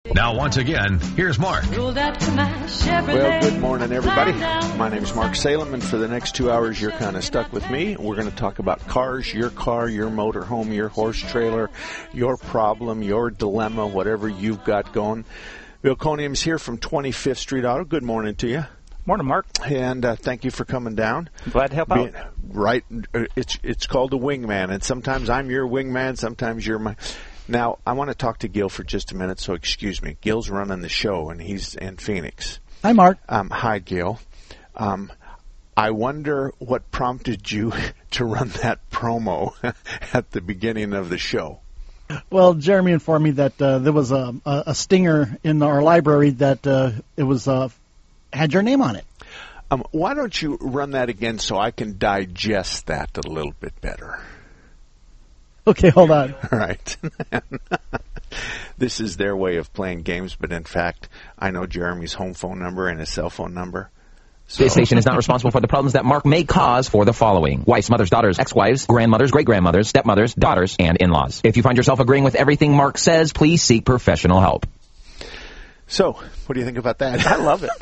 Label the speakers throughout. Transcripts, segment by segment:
Speaker 1: Now, once again, here's Mark.
Speaker 2: Well, good morning, everybody. My name is Mark Salem, and for the next 2 hours, you're kind of stuck with me. We're going to talk about cars, your car, your motorhome, your horse trailer, your problem, your dilemma, whatever you've got going. Bill Conium's here from 25th Street Auto. Good morning to you.
Speaker 3: Morning, Mark.
Speaker 2: And thank you for coming down.
Speaker 3: Glad to help out.
Speaker 2: Right. It's called a wingman, and sometimes I'm your wingman, sometimes you're my... Now, I want to talk to Gil for just a minute, so excuse me. Gil's running the show, and he's in Phoenix.
Speaker 4: Hi, Mark.
Speaker 2: Hi, Gil. I wonder what prompted you to run that promo at the beginning of the show.
Speaker 4: Well, Jeremy informed me that there was a stinger in our library that it was had your name on it.
Speaker 2: Why don't you run that again so I can digest that a little bit better?
Speaker 4: Okay, hold on.
Speaker 2: All right. This is their way of playing games, but in fact, I know Jeremy's home phone number and his cell phone number. So.
Speaker 5: This station is not responsible for the problems that Mark may cause for the following: wives, mothers, daughters, ex-wives, grandmothers, great-grandmothers, stepmothers, daughters, and in-laws. If you find yourself agreeing with everything Mark says, please seek professional help.
Speaker 2: So, what do you think about that?
Speaker 3: I love it.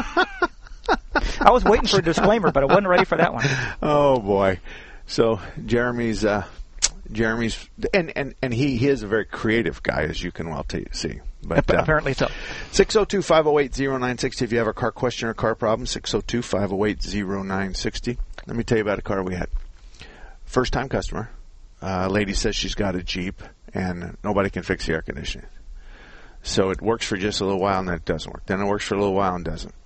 Speaker 3: I was waiting for a disclaimer, but I wasn't ready for that one.
Speaker 2: Oh, boy. So, Jeremy's and he is a very creative guy, as you can well see. But
Speaker 3: apparently so.
Speaker 2: 602-508-0960 if you have a car question or car problem. 602-508-0960. Let me tell you about a car we had. First time customer. Lady says she's got a Jeep and nobody can fix the air conditioning. So it works for just a little while and then it doesn't work. Then it works for a little while and doesn't.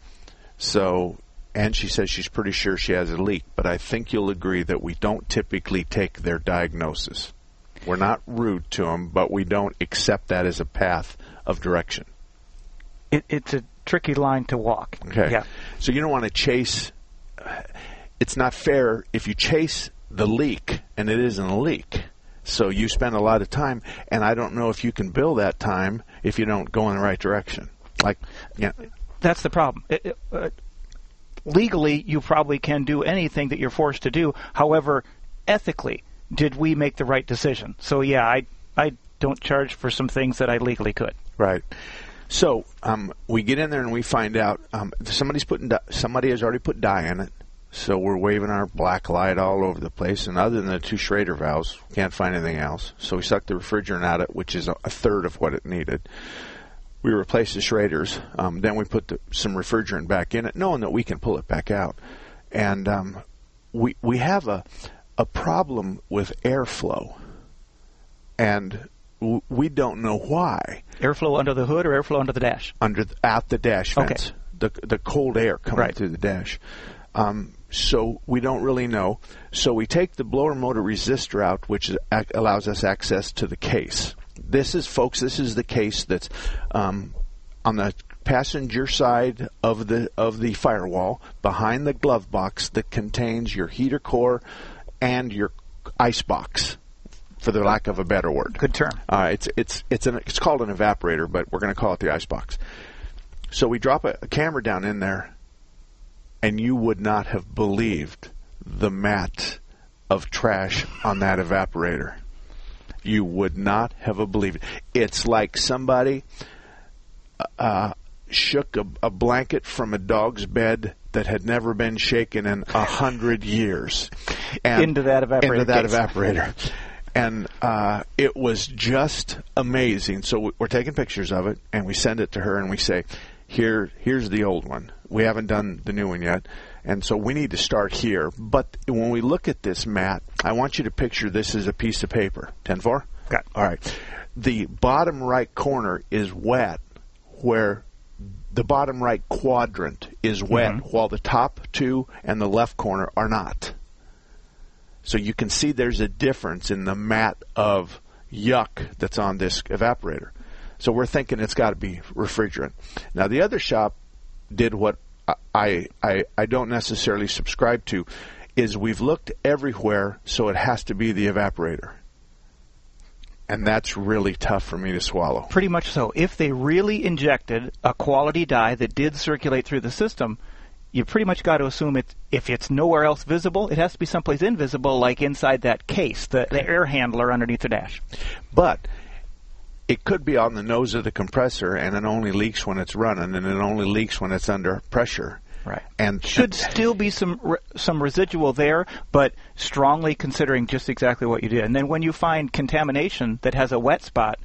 Speaker 2: And she says she's pretty sure she has a leak, but I think you'll agree that we don't typically take their diagnosis. We're not rude to them, but we don't accept that as a path of direction.
Speaker 3: It's a tricky line to walk.
Speaker 2: Okay.
Speaker 3: Yeah.
Speaker 2: So you don't want to chase. It's not fair if you chase the leak and it isn't a leak. So you spend a lot of time, and I don't know if you can bill that time if you don't go in the right direction.
Speaker 3: That's the problem. Legally, you probably can do anything that you're forced to do. However, ethically, did we make the right decision? So, yeah, I don't charge for some things that I legally could.
Speaker 2: Right. So we get in there and we find out somebody has already put dye in it. So we're waving our black light all over the place. And other than the 2 Schrader valves, can't find anything else. So we sucked the refrigerant out of it, which is a third of what it needed. We replaced the Schraders. Then we put some refrigerant back in it, knowing that we can pull it back out. And we have a problem with airflow, and we don't know why.
Speaker 3: Airflow under the hood or airflow under the dash?
Speaker 2: Out the dash vents. Okay. The cold air coming through the dash. So we don't really know. So we take the blower motor resistor out, which allows us access to the case. This is the case that's on the passenger side of the firewall behind the glove box that contains your heater core and your ice box, for the lack of a better word.
Speaker 3: Good term.
Speaker 2: It's called an evaporator, but we're going to call it the ice box. So we drop a camera down in there, and you would not have believed the mat of trash on that evaporator. You would not have believed it. It's like somebody shook a blanket from a dog's bed that had never been shaken in 100 years.
Speaker 3: Into that
Speaker 2: evaporator. And it was just amazing. So we're taking pictures of it, and we send it to her, and we say, here's the old one. We haven't done the new one yet. And so we need to start here. But when we look at this mat, I want you to picture this as a piece of paper. 10-4?
Speaker 3: Got it.
Speaker 2: All right. The bottom right corner is wet, where the bottom right quadrant is wet, while the top 2 and the left corner are not. So you can see there's a difference in the mat of yuck that's on this evaporator. So we're thinking it's got to be refrigerant. Now, the other shop did what I don't necessarily subscribe to, is we've looked everywhere, so it has to be the evaporator. And that's really tough for me to swallow.
Speaker 3: Pretty much so. If they really injected a quality dye that did circulate through the system, you pretty much got to assume if it's nowhere else visible, it has to be someplace invisible, like inside that case, the air handler underneath the dash.
Speaker 2: But it could be on the nose of the compressor, and it only leaks when it's running, and it only leaks when it's under pressure.
Speaker 3: Right.
Speaker 2: And
Speaker 3: should still be some residual there, but strongly considering just exactly what you did. And then when you find contamination that has a wet spot,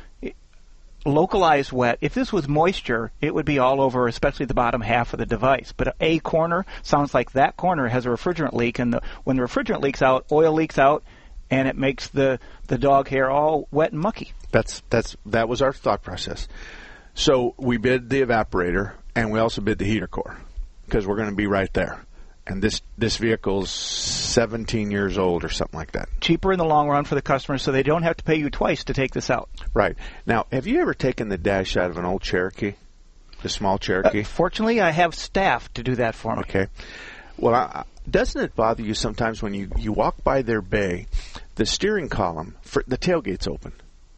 Speaker 3: localized wet, if this was moisture, it would be all over, especially the bottom half of the device. But a corner sounds like that corner has a refrigerant leak, and when the refrigerant leaks out, oil leaks out, and it makes the dog hair all wet and mucky.
Speaker 2: That was our thought process. So we bid the evaporator, and we also bid the heater core, because we're going to be right there. And this vehicle's 17 years old or something like that.
Speaker 3: Cheaper in the long run for the customer, so they don't have to pay you twice to take this out.
Speaker 2: Right. Now, have you ever taken the dash out of an old Cherokee, the small Cherokee?
Speaker 3: Fortunately, I have staff to do that for me.
Speaker 2: Okay. Well, doesn't it bother you sometimes when you walk by their bay, the steering column, the tailgate's open.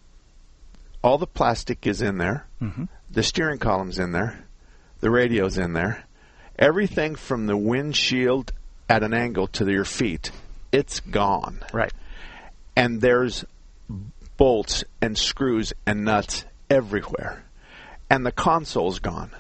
Speaker 2: All the plastic is in there.
Speaker 3: Mm-hmm.
Speaker 2: The steering column's in there. The radio's in there. Everything from the windshield at an angle to your feet, it's gone.
Speaker 3: Right.
Speaker 2: And there's bolts and screws and nuts everywhere. And the console's gone.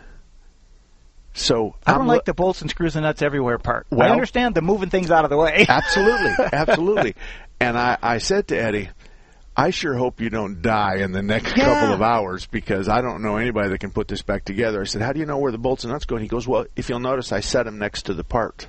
Speaker 2: So
Speaker 3: I don't like the bolts and screws and nuts everywhere part.
Speaker 2: Well,
Speaker 3: I understand the moving things out of the way.
Speaker 2: Absolutely. Absolutely. And I said to Eddie, I sure hope you don't die in the next couple of hours, because I don't know anybody that can put this back together. I said, how do you know where the bolts and nuts go? And he goes, well, if you'll notice, I set them next to the part.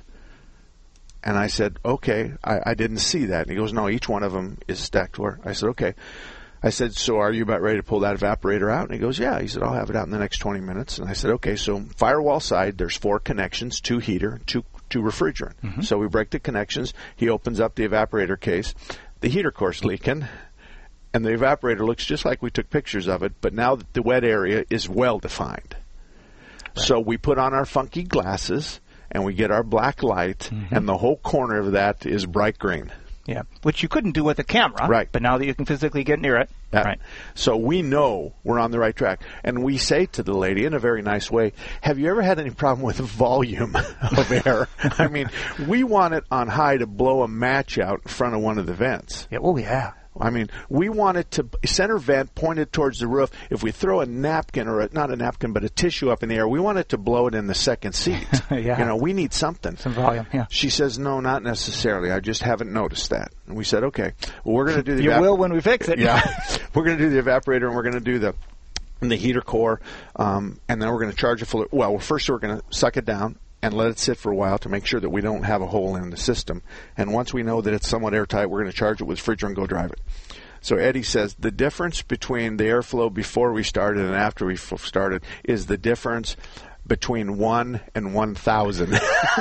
Speaker 2: And I said, okay, I didn't see that. And he goes, no, each one of them is stacked where. I said, okay. I said, so are you about ready to pull that evaporator out? And he goes, yeah. He said, I'll have it out in the next 20 minutes. And I said, okay, so firewall side, there's 4 connections, 2 heater, 2 refrigerant.
Speaker 3: Mm-hmm.
Speaker 2: So we break the connections. He opens up the evaporator case. The heater core's leaking. And the evaporator looks just like we took pictures of it, but now that the wet area is well defined. Right. So we put on our funky glasses, and we get our black light, and the whole corner of that is bright green.
Speaker 3: Yeah, which you couldn't do with a camera.
Speaker 2: Right.
Speaker 3: But now that you can physically get near it.
Speaker 2: Yeah.
Speaker 3: Right.
Speaker 2: So we know we're on the right track. And we say to the lady in a very nice way, have you ever had any problem with volume of air? I mean, we want it on high to blow a match out in front of one of the vents.
Speaker 3: Yeah. Oh, yeah.
Speaker 2: I mean, we want it to center vent pointed towards the roof. If we throw a napkin, or not a napkin, but a tissue up in the air, we want it to blow it in the second seat.
Speaker 3: Yeah.
Speaker 2: You know, we need something.
Speaker 3: Some volume, yeah.
Speaker 2: She says, no, not necessarily. I just haven't noticed that. And we said, okay, well, we're going to do the
Speaker 3: You will when we fix it.
Speaker 2: Yeah. We're going to do the evaporator, and we're going to do the heater core, and then we're going to charge it full. Well, first we're going to suck it down and let it sit for a while to make sure that we don't have a hole in the system. And once we know that it's somewhat airtight, we're going to charge it with refrigerant and go drive it. So Eddie says the difference between the airflow before we started and after we started is the difference between 1 and 1,000.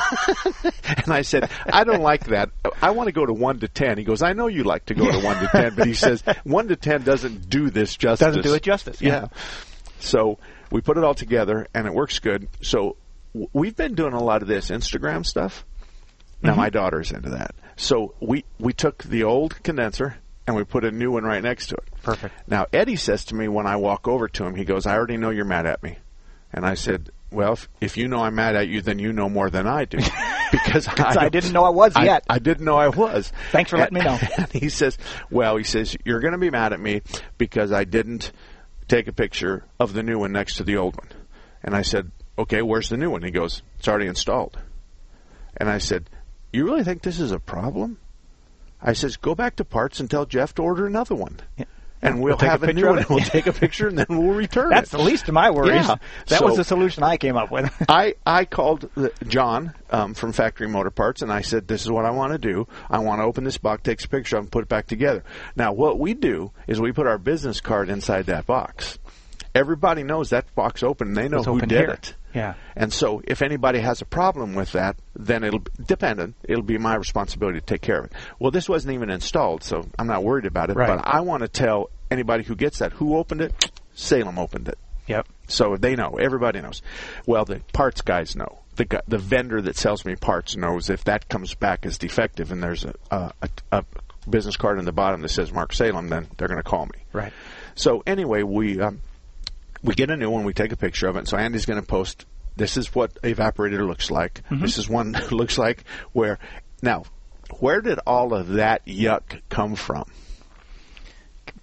Speaker 2: And I said, I don't like that. I want to go to 1 to 10. He goes, I know you like to go to 1 to 10, but he says 1 to 10 doesn't do this justice.
Speaker 3: Doesn't do it justice.
Speaker 2: Yeah. So we put it all together, and it works good. So we've been doing a lot of this Instagram stuff. Now my daughter's into that. So we took the old condenser and we put a new one right next to it.
Speaker 3: Perfect.
Speaker 2: Now Eddie says to me when I walk over to him, he goes, I already know you're mad at me. And I said, well, if you know I'm mad at you, then you know more than I do. Because
Speaker 3: I didn't know I was yet.
Speaker 2: I didn't know I was.
Speaker 3: Thanks for letting me know.
Speaker 2: And he says, you're going to be mad at me because I didn't take a picture of the new one next to the old one. And I said, okay, where's the new one? He goes, it's already installed. And I said, you really think this is a problem? I says, go back to parts and tell Jeff to order another one. Yeah. And we'll have a new one. We'll take a picture, and then we'll return
Speaker 3: That's the least of my worries.
Speaker 2: Yeah.
Speaker 3: That was the solution I came up with.
Speaker 2: I called John from Factory Motor Parts, and I said, this is what I want to do. I want to open this box, take a picture of it, and put it back together. Now, what we do is we put our business card inside that box. Everybody knows that box open. They know who did it.
Speaker 3: Yeah.
Speaker 2: And so if anybody has a problem with that, then it'll be my responsibility to take care of it. Well, this wasn't even installed, so I'm not worried about it.
Speaker 3: Right.
Speaker 2: But I want to tell anybody who gets that, who opened it? Salem opened it.
Speaker 3: Yep.
Speaker 2: So they know. Everybody knows. Well, the parts guys know. The vendor that sells me parts knows if that comes back as defective and there's a business card in the bottom that says Mark Salem, then they're going to call me.
Speaker 3: Right.
Speaker 2: So anyway, we get a new one. We take a picture of it. So Andy's going to post, this is what evaporator looks like. Mm-hmm. This is one that looks like where did all of that yuck come from?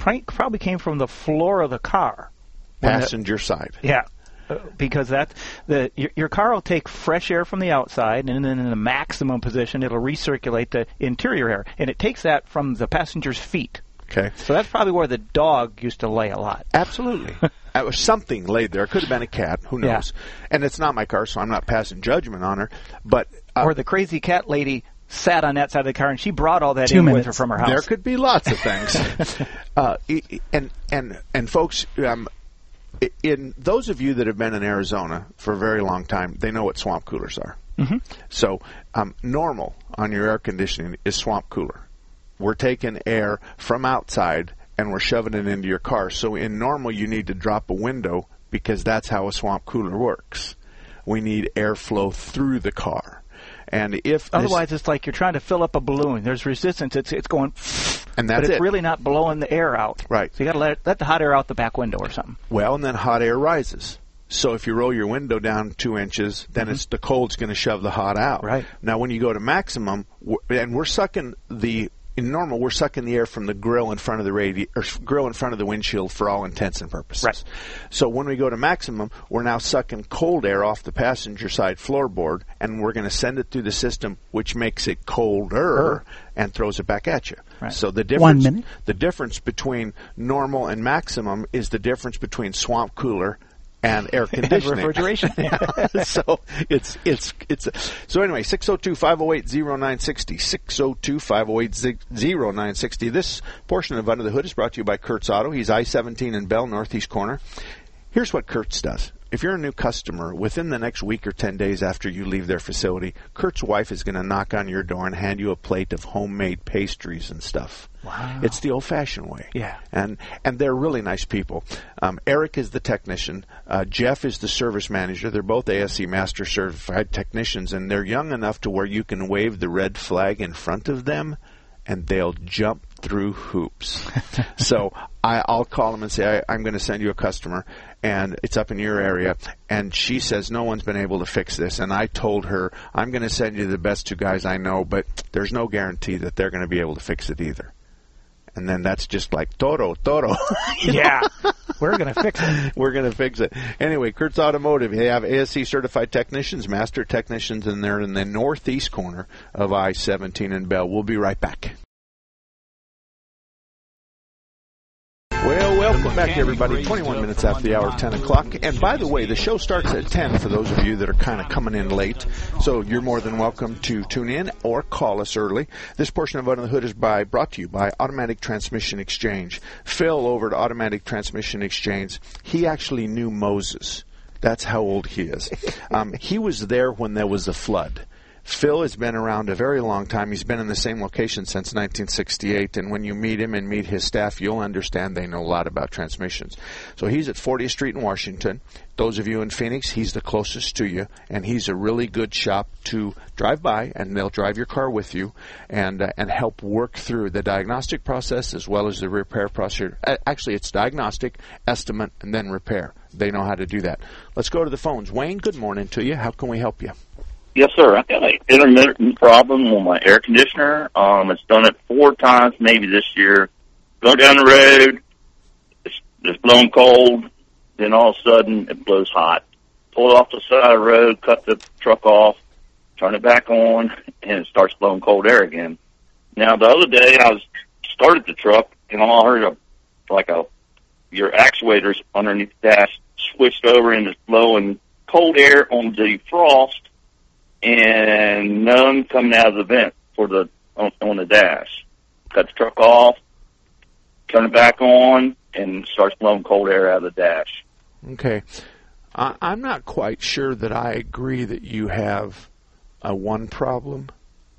Speaker 3: probably came from the floor of the car.
Speaker 2: Passenger side.
Speaker 3: Yeah. Because your car will take fresh air from the outside, and then in the maximum position, it'll recirculate the interior air, and it takes that from the passenger's feet.
Speaker 2: Okay.
Speaker 3: So that's probably where the dog used to lay a lot.
Speaker 2: Absolutely. It was something laid there. It could have been a cat. Who knows? Yeah. And it's not my car, so I'm not passing judgment on her. But
Speaker 3: or the crazy cat lady sat on that side of the car, and she brought all that in with her from her house.
Speaker 2: There could be lots of things. And folks, in those of you that have been in Arizona for a very long time, they know what swamp coolers are.
Speaker 3: Mm-hmm.
Speaker 2: So normal on your air conditioning is swamp cooler. We're taking air from outside and we're shoving it into your car. So in normal, you need to drop a window because that's how a swamp cooler works. We need airflow through the car. And if
Speaker 3: otherwise, it's like you're trying to fill up a balloon. There's resistance. It's going,
Speaker 2: and that's
Speaker 3: but it's really not blowing the air out.
Speaker 2: Right.
Speaker 3: So you got to let the hot air out the back window or something.
Speaker 2: Well, and then hot air rises. So if you roll your window down 2 inches, then it's the cold's going to shove the hot out.
Speaker 3: Right.
Speaker 2: Now, when you go to maximum, and we're sucking in normal, we're sucking the air from the grill in front of the grill in front of the windshield for all intents and purposes.
Speaker 3: Right.
Speaker 2: So when we go to maximum, we're now sucking cold air off the passenger side floorboard, and we're going to send it through the system, which makes it colder and throws it back at you.
Speaker 3: Right.
Speaker 2: So the difference between normal and maximum is the difference between swamp cooler and air conditioning.
Speaker 3: And refrigeration.
Speaker 2: So it's so anyway, 602-508-0960, 602-508-0960. This portion of Under the Hood is brought to you by Kurt's Auto. He's I-17 in Bell, northeast corner. Here's what Kurt's does. If you're a new customer, within the next week or 10 days after you leave their facility, Kurt's wife is going to knock on your door and hand you a plate of homemade pastries and stuff.
Speaker 3: Wow.
Speaker 2: It's the old-fashioned way.
Speaker 3: Yeah.
Speaker 2: And they're really nice people. Eric is the technician. Jeff is the service manager. They're both ASE Master Certified technicians, and they're young enough to where you can wave the red flag in front of them, and they'll jump through hoops. So I'll call them and say, I'm going to send you a customer, and it's up in your area. And she says, no one's been able to fix this. And I told her, I'm going to send you the best two guys I know, but there's no guarantee that they're going to be able to fix it either. And then that's just like, Toro.
Speaker 3: Yeah, we're going to fix it.
Speaker 2: We're going to fix it. Anyway, Kurt's Automotive, they have ASC certified technicians, master technicians, and they're in the northeast corner of I-17 in Bell. We'll be right back. Well, welcome back, everybody. 21 minutes after the hour, 10 o'clock. And by the way, the show starts at 10 for those of you that are kind of coming in late. So you're more than welcome to tune in or call us early. This portion of Under the Hood is brought to you by Automatic Transmission Exchange. Phil over at Automatic Transmission Exchange, he actually knew Moses. That's how old he is. He was there when there was a flood. Phil has been around a very long time. He's been in the same location since 1968, and when you meet him and meet his staff, you'll understand they know a lot about transmissions. So he's at 40th Street in Washington. Those of you in Phoenix, he's the closest to you, and he's a really good shop to drive by, and they'll drive your car with you and help work through the diagnostic process as well as the repair process. Actually, it's diagnostic, estimate, and then repair. They know how to do that. Let's go to the phones. Wayne, good morning to you. How can we help you?
Speaker 6: Yes, sir. I got an intermittent problem with my air conditioner. It's done it 4 times maybe this year. Go down the road, it's blowing cold, then all of a sudden it blows hot. Pull it off the side of the road, cut the truck off, turn it back on, and it starts blowing cold air again. Now, the other day I started the truck, and all I heard your actuators underneath the dash switched over and it's blowing cold air on the defrost, and none coming out of the vent on the dash. Cut the truck off, turn it back on, and it starts blowing cold air out of the dash.
Speaker 2: Okay. I'm not quite sure that I agree that you have a one problem.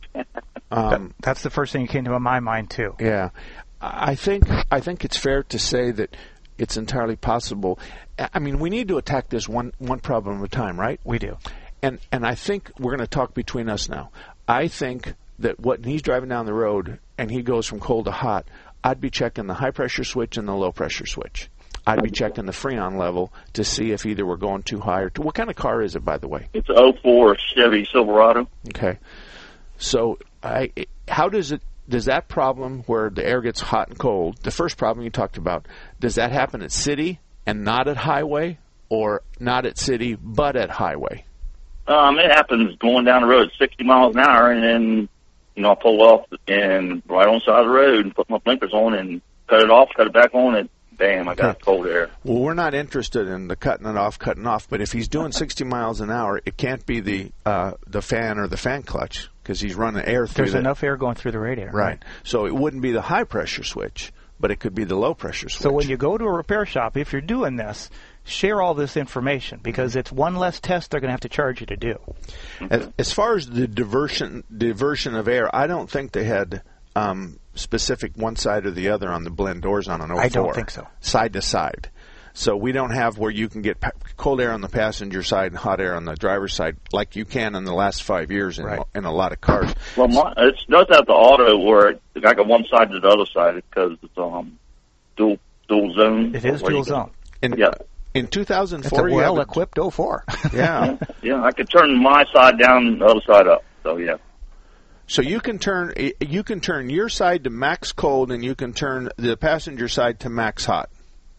Speaker 3: That's the first thing that came to my mind, too.
Speaker 2: Yeah. I think it's fair to say that it's entirely possible. I mean, we need to attack this one problem at a time, right?
Speaker 3: We do.
Speaker 2: And I think we're going to talk between us now. I think that when he's driving down the road and he goes from cold to hot, I'd be checking the high-pressure switch and the low-pressure switch. I'd be checking the Freon level to see if either we're going too high or too... What kind of car is it, by the way?
Speaker 6: It's an 04 Chevy Silverado.
Speaker 2: Okay. So how does it... does that problem where the air gets hot and cold, the first problem you talked about, does that happen at city and not at highway, or not at city but at highway?
Speaker 6: It happens going down the road at 60 miles an hour, and then, I pull off and right on the side of the road and put my blinkers on and cut it off, cut it back on, and bam, I got cold air.
Speaker 2: Well, we're not interested in the cutting off, but if he's doing 60 miles an hour, it can't be the fan or the fan clutch, because he's running air through
Speaker 3: There's enough air going through the radiator.
Speaker 2: Right. So it wouldn't be the high-pressure switch, but it could be the low-pressure switch.
Speaker 3: So when you go to a repair shop, if you're doing this, share all this information, because it's one less test they're going to have to charge you to do.
Speaker 2: As far as the diversion of air, I don't think they had specific one side or the other on the blend doors on an 04.
Speaker 3: I don't think so.
Speaker 2: Side to side. So we don't have where you can get cold air on the passenger side and hot air on the driver's side like you can in the last 5 years in a lot of cars.
Speaker 6: Well, it does have the auto where I got one side to the other side because it's dual zone.
Speaker 3: It is dual zone.
Speaker 2: In 2004,
Speaker 3: it's a well-equipped 04.
Speaker 2: Yeah.
Speaker 6: Yeah, I could turn my side down, the other side up. So yeah.
Speaker 2: So you can turn your side to max cold, and you can turn the passenger side to max hot.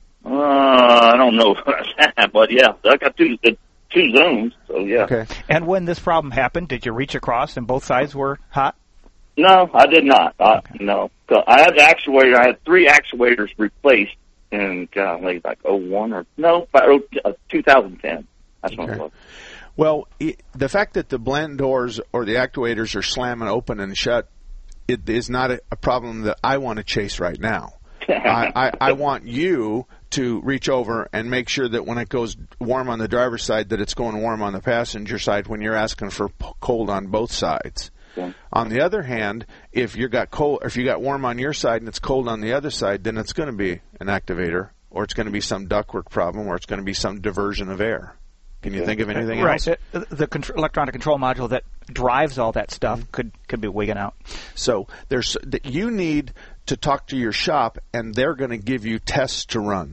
Speaker 6: I don't know about that, but yeah, I got two zones. So yeah.
Speaker 2: Okay.
Speaker 3: And when this problem happened, did you reach across and both sides were hot?
Speaker 6: No, I did not. No, I had the actuator. I had 3 actuators replaced in like 01 or no, 2010. That's when it was.
Speaker 2: Well, the fact that the blend doors or the actuators are slamming open and shut, it is not a problem that I want to chase right now. I want you to reach over and make sure that when it goes warm on the driver's side, that it's going warm on the passenger side when you're asking for cold on both sides. Yeah. On the other hand, if you got warm on your side and it's cold on the other side, then it's going to be an activator, or it's going to be some ductwork problem, or it's going to be some diversion of air. Can you think of anything else?
Speaker 3: Right. The electronic control module that drives all that stuff could be wigging out.
Speaker 2: So you need to talk to your shop, and they're going to give you tests to run.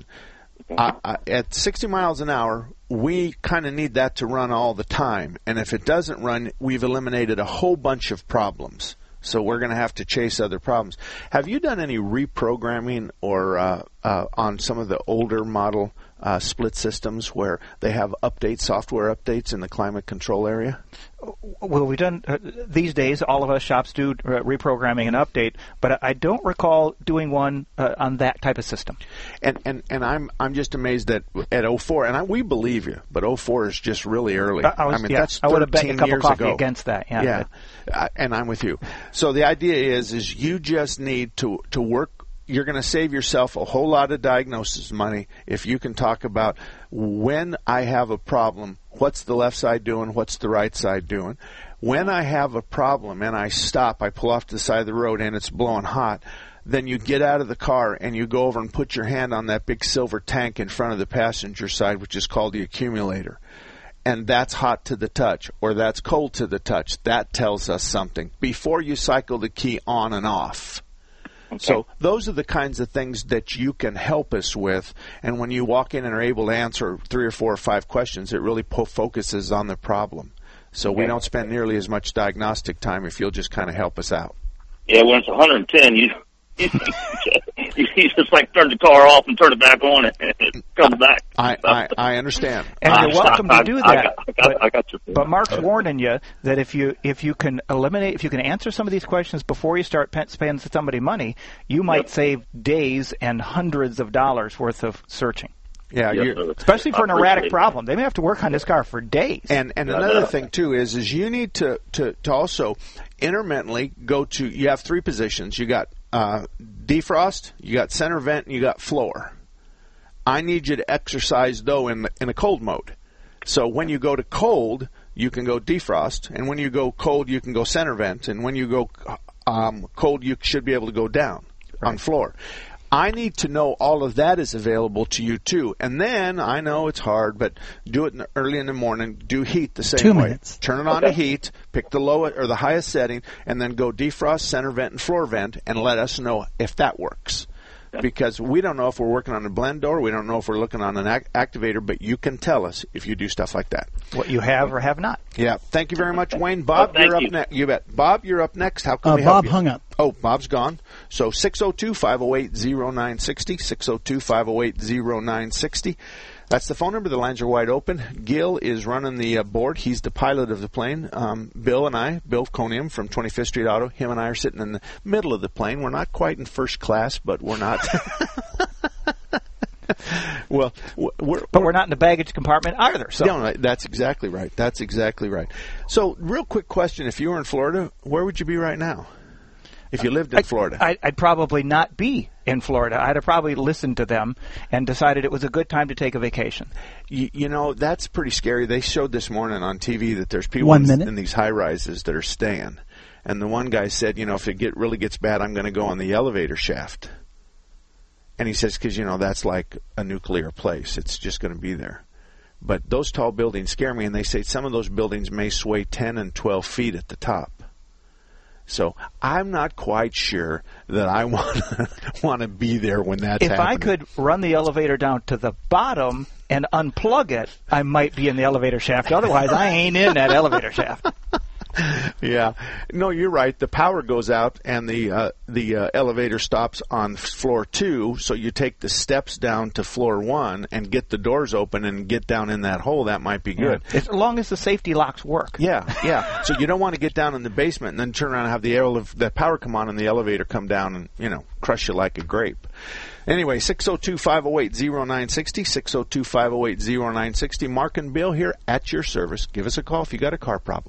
Speaker 2: At 60 miles an hour, we kind of need that to run all the time. And if it doesn't run, we've eliminated a whole bunch of problems. So we're going to have to chase other problems. Have you done any reprogramming or on some of the older model split systems where they have software updates in the climate control area?
Speaker 3: Well, we've done these days. All of us shops do reprogramming and update, but I don't recall doing one on that type of system.
Speaker 2: And I'm just amazed that at 04, and we believe you, but 04 is just really early. That's 13
Speaker 3: I would have bet a cup of coffee
Speaker 2: ago.
Speaker 3: against that.
Speaker 2: Yeah. And I'm with you. So the idea is you just need to work. You're going to save yourself a whole lot of diagnosis money if you can talk about when I have a problem, what's the left side doing, what's the right side doing. When I have a problem and I stop, I pull off to the side of the road and it's blowing hot, then you get out of the car and you go over and put your hand on that big silver tank in front of the passenger side, which is called the accumulator. And that's hot to the touch, or that's cold to the touch. That tells us something before you cycle the key on and off. Okay. So those are the kinds of things that you can help us with. And when you walk in and are able to answer 3 or 4 or 5 questions, it really focuses on the problem. So we don't spend nearly as much diagnostic time if you'll just kind of help us out.
Speaker 6: Yeah, when it's 110, you just like turn the car off and turn it back on and it comes back.
Speaker 2: I understand.
Speaker 3: And you're welcome to do that.
Speaker 6: I got you.
Speaker 3: But Mark's warning you that if you can answer some of these questions before you start spending somebody money, you might save days and hundreds of dollars worth of searching.
Speaker 2: Yeah,
Speaker 3: especially for an erratic problem. They may have to work on this car for days.
Speaker 2: And another thing, too, is you need to also intermittently go to, you have 3 positions. You got defrost, you got center vent, and you got floor. I need you to exercise, though, in a cold mode. So when you go to cold, you can go defrost, and when you go cold, you can go center vent, and when you go cold, you should be able to go down on floor. I need to know all of that is available to you, too. And then, I know it's hard, but do it early in the morning. Do heat the same
Speaker 4: 2
Speaker 2: way.
Speaker 4: minutes.
Speaker 2: Turn it on to heat, pick the lowest or the highest setting, and then go defrost, center vent, and floor vent, and let us know if that works. because we don't know if we're working on a blend door, we don't know if we're looking on an activator, but you can tell us if you do stuff like that.
Speaker 3: What you have or have not.
Speaker 2: Yeah. Thank you very much, Wayne. Bob, you're up next. You bet. Bob, you're up next. How can we help
Speaker 4: Bob
Speaker 2: you?
Speaker 4: hung up.
Speaker 2: Oh, Bob's gone. So 602-508-0960, 602-508-0960. That's the phone number. The lines are wide open. Gil is running the board. He's the pilot of the plane. Bill and I, Bill Conium from 25th Street Auto, him and I are sitting in the middle of the plane. We're not quite in first class, but we're not. Well,
Speaker 3: we're not in the baggage compartment either. So
Speaker 2: no, that's exactly right. That's exactly right. So, real quick question: if you were in Florida, where would you be right now? If you lived in Florida,
Speaker 3: I'd probably not be in Florida. I'd have probably listened to them and decided it was a good time to take a vacation.
Speaker 2: You know, that's pretty scary. They showed this morning on TV that there's people in these high rises that are staying, and the one guy said, you know, if it really gets bad, I'm going to go on the elevator shaft. And he says, because, you know, that's like a nuclear place. It's just going to be there. But those tall buildings scare me, and they say some of those buildings may sway 10 and 12 feet at the top. So I'm not quite sure that I want to be there when that's happening.
Speaker 3: If I could run the elevator down to the bottom and unplug it, I might be in the elevator shaft. Otherwise, I ain't in that elevator shaft.
Speaker 2: Yeah. No, you're right. The power goes out, and the elevator stops on floor 2, so you take the steps down to floor 1 and get the doors open and get down in that hole. That might be good.
Speaker 3: Yeah. As long as the safety locks work.
Speaker 2: Yeah. So you don't want to get down in the basement and then turn around and have the power come on and the elevator come down and, you know, crush you like a grape. Anyway, 602-508-0960, 602-508-0960. Mark and Bill here at your service. Give us a call if you got a car problem.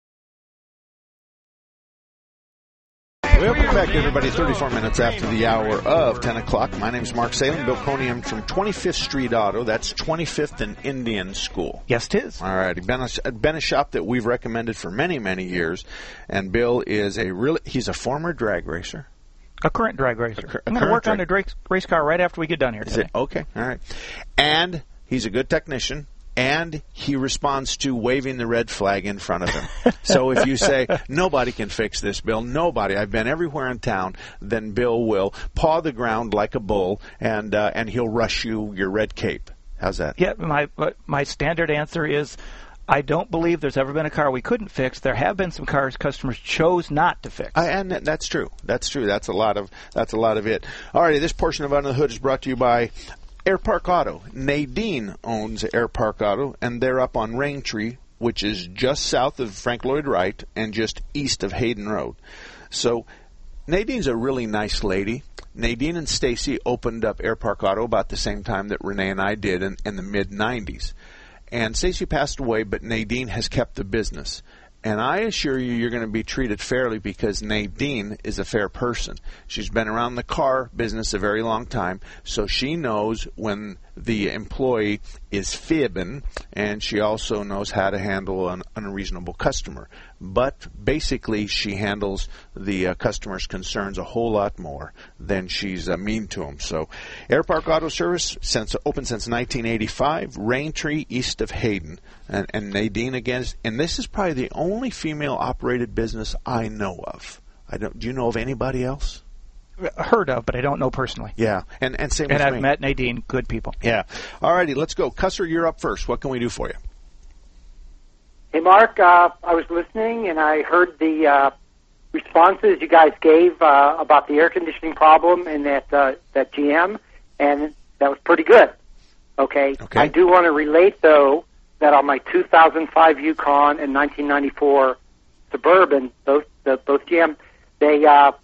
Speaker 2: Welcome back, everybody. 34 minutes after the hour of 10 o'clock. My name is Mark Salem, Bill Conium from 25th Street Auto. That's 25th and Indian School.
Speaker 3: Yes, it is.
Speaker 2: All right. Been a shop that we've recommended for many, many years. And Bill is he's a former drag racer.
Speaker 3: A current drag racer. I'm going to work on the race car right after we get done here today.
Speaker 2: Okay. All right. And he's a good technician. And he responds to waving the red flag in front of him. So if you say, nobody can fix this, Bill, nobody, I've been everywhere in town, then Bill will paw the ground like a bull, and he'll rush you your red cape. How's that?
Speaker 3: Yeah, my standard answer is, I don't believe there's ever been a car we couldn't fix. There have been some cars customers chose not to fix.
Speaker 2: And that's true. That's true. That's a lot of it. All right, this portion of Under the Hood is brought to you by Air Park Auto. Nadine owns Air Park Auto, and they're up on Raintree, which is just south of Frank Lloyd Wright and just east of Hayden Road. So Nadine's a really nice lady. Nadine and Stacy opened up Air Park Auto about the same time that Renee and I did in the mid-'90s. And Stacy passed away, but Nadine has kept the business. And I assure you, you're going to be treated fairly because Nadine is a fair person. She's been around the car business a very long time, so she knows when the employee is fibbing, and she also knows how to handle an unreasonable customer. But basically, she handles the customer's concerns a whole lot more than she's mean to them. So, Air Park Auto Service, open since 1985, Raintree, east of Hayden. And Nadine again, and this is probably the only female-operated business I know of. Do you know of anybody else?
Speaker 3: Heard of, but I don't know personally.
Speaker 2: Yeah, and same with me.
Speaker 3: And I've met Nadine, good people.
Speaker 2: Yeah. All righty, let's go. Cusser, you're up first. What can we do for you?
Speaker 7: Hey, Mark, I was listening, and I heard the responses you guys gave about the air conditioning problem in that GM, and that was pretty good. Okay. I do want to relate, though, that on my 2005 Yukon and 1994 Suburban, both GM, they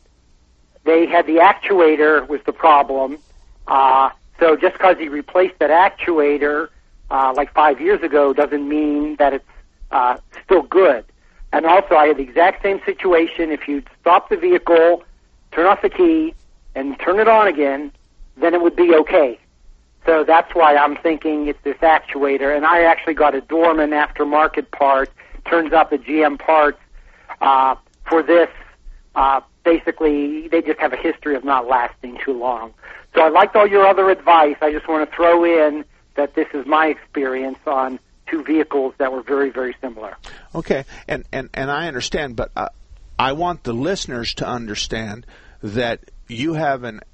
Speaker 7: had the actuator was the problem. So just because he replaced that actuator like 5 years ago doesn't mean that it's still good. And also, I had the exact same situation. If you'd stop the vehicle, turn off the key, and turn it on again, then it would be okay. So that's why I'm thinking it's this actuator. And I actually got a Dorman aftermarket part. Turns out the GM parts for this, basically, they just have a history of not lasting too long. So I liked all your other advice. I just want to throw in that this is my experience on two vehicles that were very, very similar.
Speaker 2: Okay, and I understand, but I want the listeners to understand that you have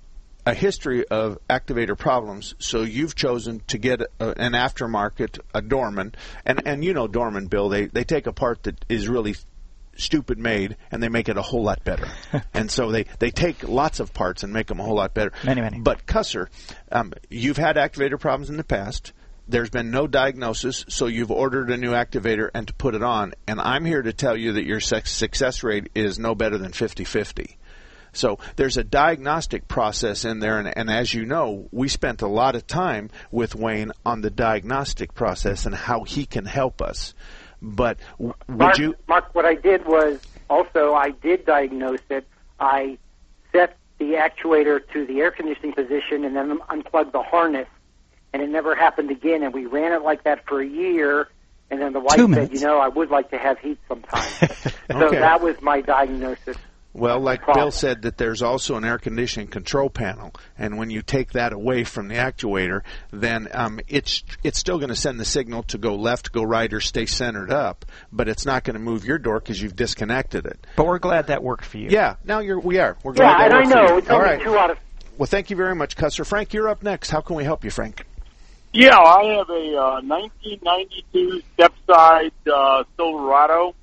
Speaker 2: a history of activator problems, so you've chosen to get an aftermarket, a Dorman, and you know Dorman, Bill, they take a part that is really stupid made, and they make it a whole lot better. And so they take lots of parts and make them a whole lot better.
Speaker 3: Many.
Speaker 2: But Cusser, you've had activator problems in the past. There's been no diagnosis, so you've ordered a new activator and to put it on, and I'm here to tell you that your success rate is no better than 50-50. So there's a diagnostic process in there, and as you know, we spent a lot of time with Wayne on the diagnostic process and how he can help us. But
Speaker 7: Mark, what I did was also I did diagnose it. I set the actuator to the air conditioning position and then unplugged the harness, and it never happened again, and we ran it like that for a year, and then the wife said, I would like to have heat sometime. So that was my diagnosis.
Speaker 2: Well, like Bill said, that there's also an air conditioning control panel, and when you take that away from the actuator, then it's still going to send the signal to go left, go right, or stay centered up, but it's not going to move your door because you've disconnected it.
Speaker 3: But we're glad that worked for you.
Speaker 2: Yeah, now we are. We're glad that worked for you.
Speaker 7: Yeah, and I know. It's only 2 out of...
Speaker 2: Well, thank you very much, Cusser. Frank, you're up next. How can we help you, Frank?
Speaker 8: Yeah, I have a 1992 step-side Silverado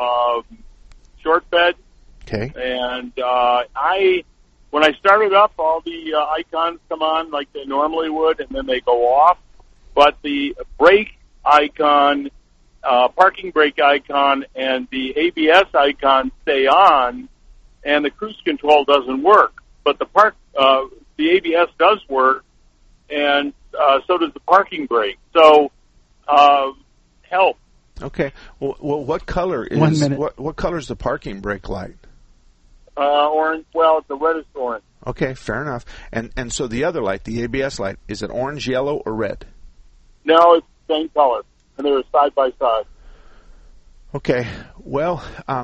Speaker 8: short bed.
Speaker 2: Okay.
Speaker 8: And when I started up, all the icons come on like they normally would, and then they go off. But the brake icon, parking brake icon, and the ABS icon stay on, and the cruise control doesn't work. But the ABS does work, and so does the parking brake. So help.
Speaker 2: Okay. Well, what color is
Speaker 4: 1 minute.
Speaker 2: What color is the parking brake light?
Speaker 8: Orange. Well, it's a reddish orange.
Speaker 2: Okay, fair enough. And so the other light, the ABS light, is it orange, yellow, or red?
Speaker 8: No, it's the same color, and they're side by side.
Speaker 2: Okay. Well,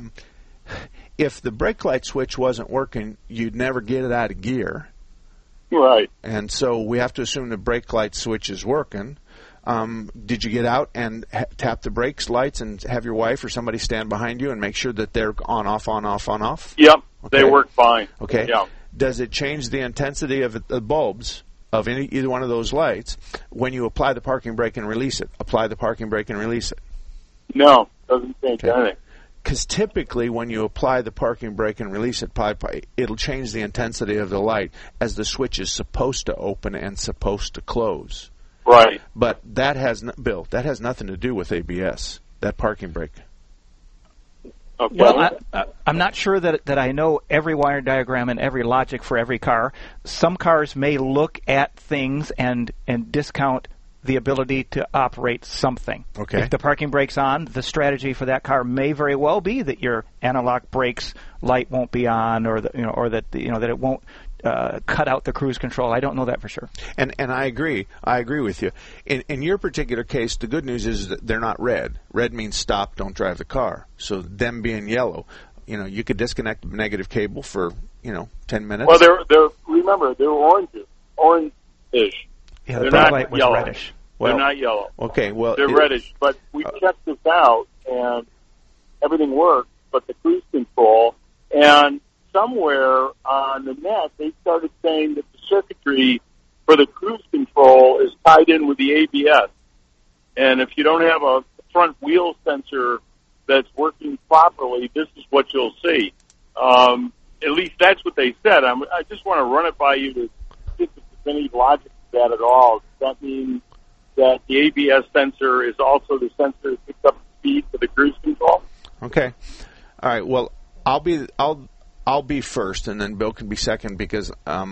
Speaker 2: if the brake light switch wasn't working, you'd never get it out of gear.
Speaker 8: Right.
Speaker 2: And so we have to assume the brake light switch is working. Did you get out and tap the brakes lights and have your wife or somebody stand behind you and make sure that they're on, off, on, off, on, off?
Speaker 8: Yep,
Speaker 2: okay.
Speaker 8: They work fine.
Speaker 2: Okay.
Speaker 8: Yeah.
Speaker 2: Does it change the intensity of the bulbs of either one of those lights when you apply the parking brake and release it? Apply the parking brake and release it.
Speaker 8: No, doesn't change anything.
Speaker 2: Because typically when you apply the parking brake and release it, it'll change the intensity of the light as the switch is supposed to open and supposed to close.
Speaker 8: Right.
Speaker 2: But that has nothing to do with ABS, that parking brake.
Speaker 8: Okay.
Speaker 3: Well, I'm not sure that I know every wire diagram and every logic for every car. Some cars may look at things and discount the ability to operate something.
Speaker 2: Okay.
Speaker 3: If the parking brake's on, the strategy for that car may very well be that your analog brakes light won't be on, or that it won't cut out the cruise control. I don't know that for sure.
Speaker 2: And I agree. I agree with you. In your particular case, the good news is that they're not red. Red means stop, don't drive the car. So them being yellow, you could disconnect the negative cable for 10 minutes.
Speaker 8: Well, remember they're orange-ish.
Speaker 3: Yeah,
Speaker 8: they're
Speaker 3: the
Speaker 8: not
Speaker 3: light was
Speaker 8: yellow.
Speaker 3: reddish.
Speaker 8: They're not yellow.
Speaker 2: Okay, well
Speaker 8: they're reddish. But we checked this out, and everything worked, but the cruise control. And somewhere on the net, they started saying that the circuitry for the cruise control is tied in with the ABS. And if you don't have a front wheel sensor that's working properly, this is what you'll see. At least that's what they said. I just want to run it by you to see if there's any logic to that at all. Does that mean that the ABS sensor is also the sensor that picks up speed for the cruise control?
Speaker 2: Okay. All right. Well, I'll be first, and then Bill can be second because,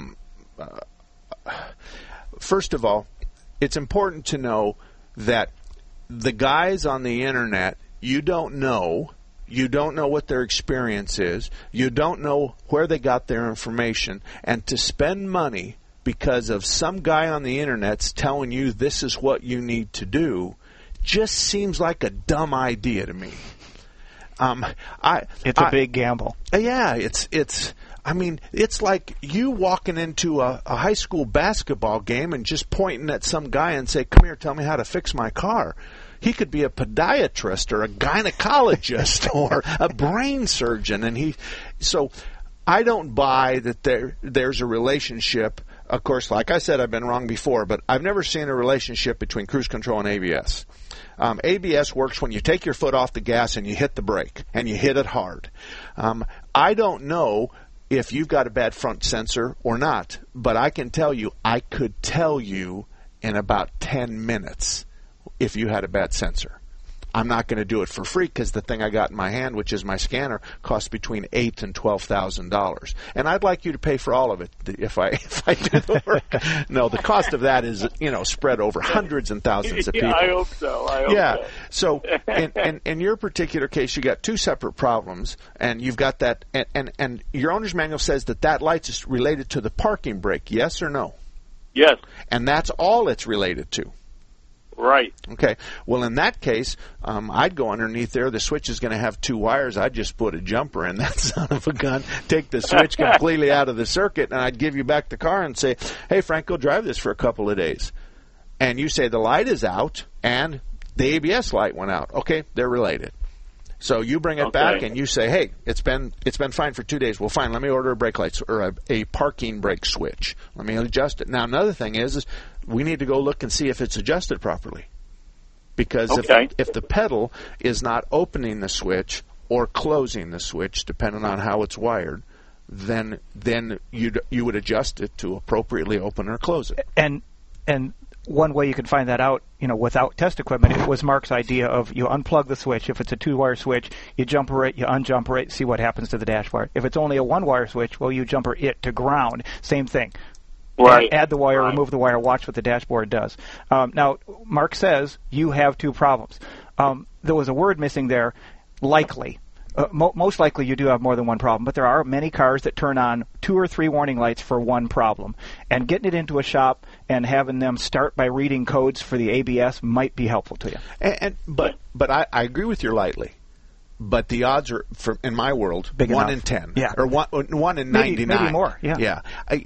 Speaker 2: first of all, it's important to know that the guys on the internet, you don't know what their experience is, you don't know where they got their information, and to spend money because of some guy on the internet's telling you this is what you need to do just seems like a dumb idea to me.
Speaker 3: It's a big gamble.
Speaker 2: Yeah, it's like you walking into a high school basketball game and just pointing at some guy and say, "Come here, tell me how to fix my car." He could be a podiatrist or a gynecologist or a brain surgeon, so I don't buy that there's a relationship of course, like I said, I've been wrong before, but I've never seen a relationship between cruise control and ABS. ABS works when you take your foot off the gas and you hit the brake, and you hit it hard. I don't know if you've got a bad front sensor or not, but I can tell you, I could tell you in about 10 minutes if you had a bad sensor. I'm not going to do it for free because the thing I got in my hand, which is my scanner, costs between $8,000 and $12,000, and I'd like you to pay for all of it if I do the work. No, the cost of that is spread over hundreds and thousands of people.
Speaker 8: I hope so.
Speaker 2: So in your particular case, you got two separate problems, and you've got that, and your owner's manual says that light is related to the parking brake. Yes or no?
Speaker 8: Yes.
Speaker 2: And that's all it's related to.
Speaker 8: Right.
Speaker 2: Okay. Well, in that case, I'd go underneath there. The switch is going to have two wires. I'd just put a jumper in that son of a gun, take the switch completely out of the circuit, and I'd give you back the car and say, hey, Frank, go drive this for a couple of days. And you say the light is out and the ABS light went out. Okay, they're related. So you bring it back and you say, hey, it's been fine for 2 days. Well, fine, let me order a brake light or a parking brake switch. Let me adjust it. Now, another thing is we need to go look and see if it's adjusted properly. Because if the pedal is not opening the switch or closing the switch, depending on how it's wired, then you would adjust it to appropriately open or close it.
Speaker 3: And one way you can find that out, without test equipment, it was Mark's idea of you unplug the switch. If it's a 2-wire switch, you jumper it, you unjumper it, see what happens to the dash wire. If it's only a 1-wire switch, well, you jumper it to ground. Same thing.
Speaker 8: Right.
Speaker 3: Add the wire, remove the wire, watch what the dashboard does. Now, Mark says you have two problems. There was a word missing there, likely. Most likely you do have more than one problem, but there are many cars that turn on 2 or 3 warning lights for one problem. And getting it into a shop and having them start by reading codes for the ABS might be helpful to you.
Speaker 2: But I agree with you lightly. But the odds are, in my world,
Speaker 3: big
Speaker 2: 1
Speaker 3: enough.
Speaker 2: in 10.
Speaker 3: Yeah.
Speaker 2: Or 1 in 99.
Speaker 3: Maybe more, yeah.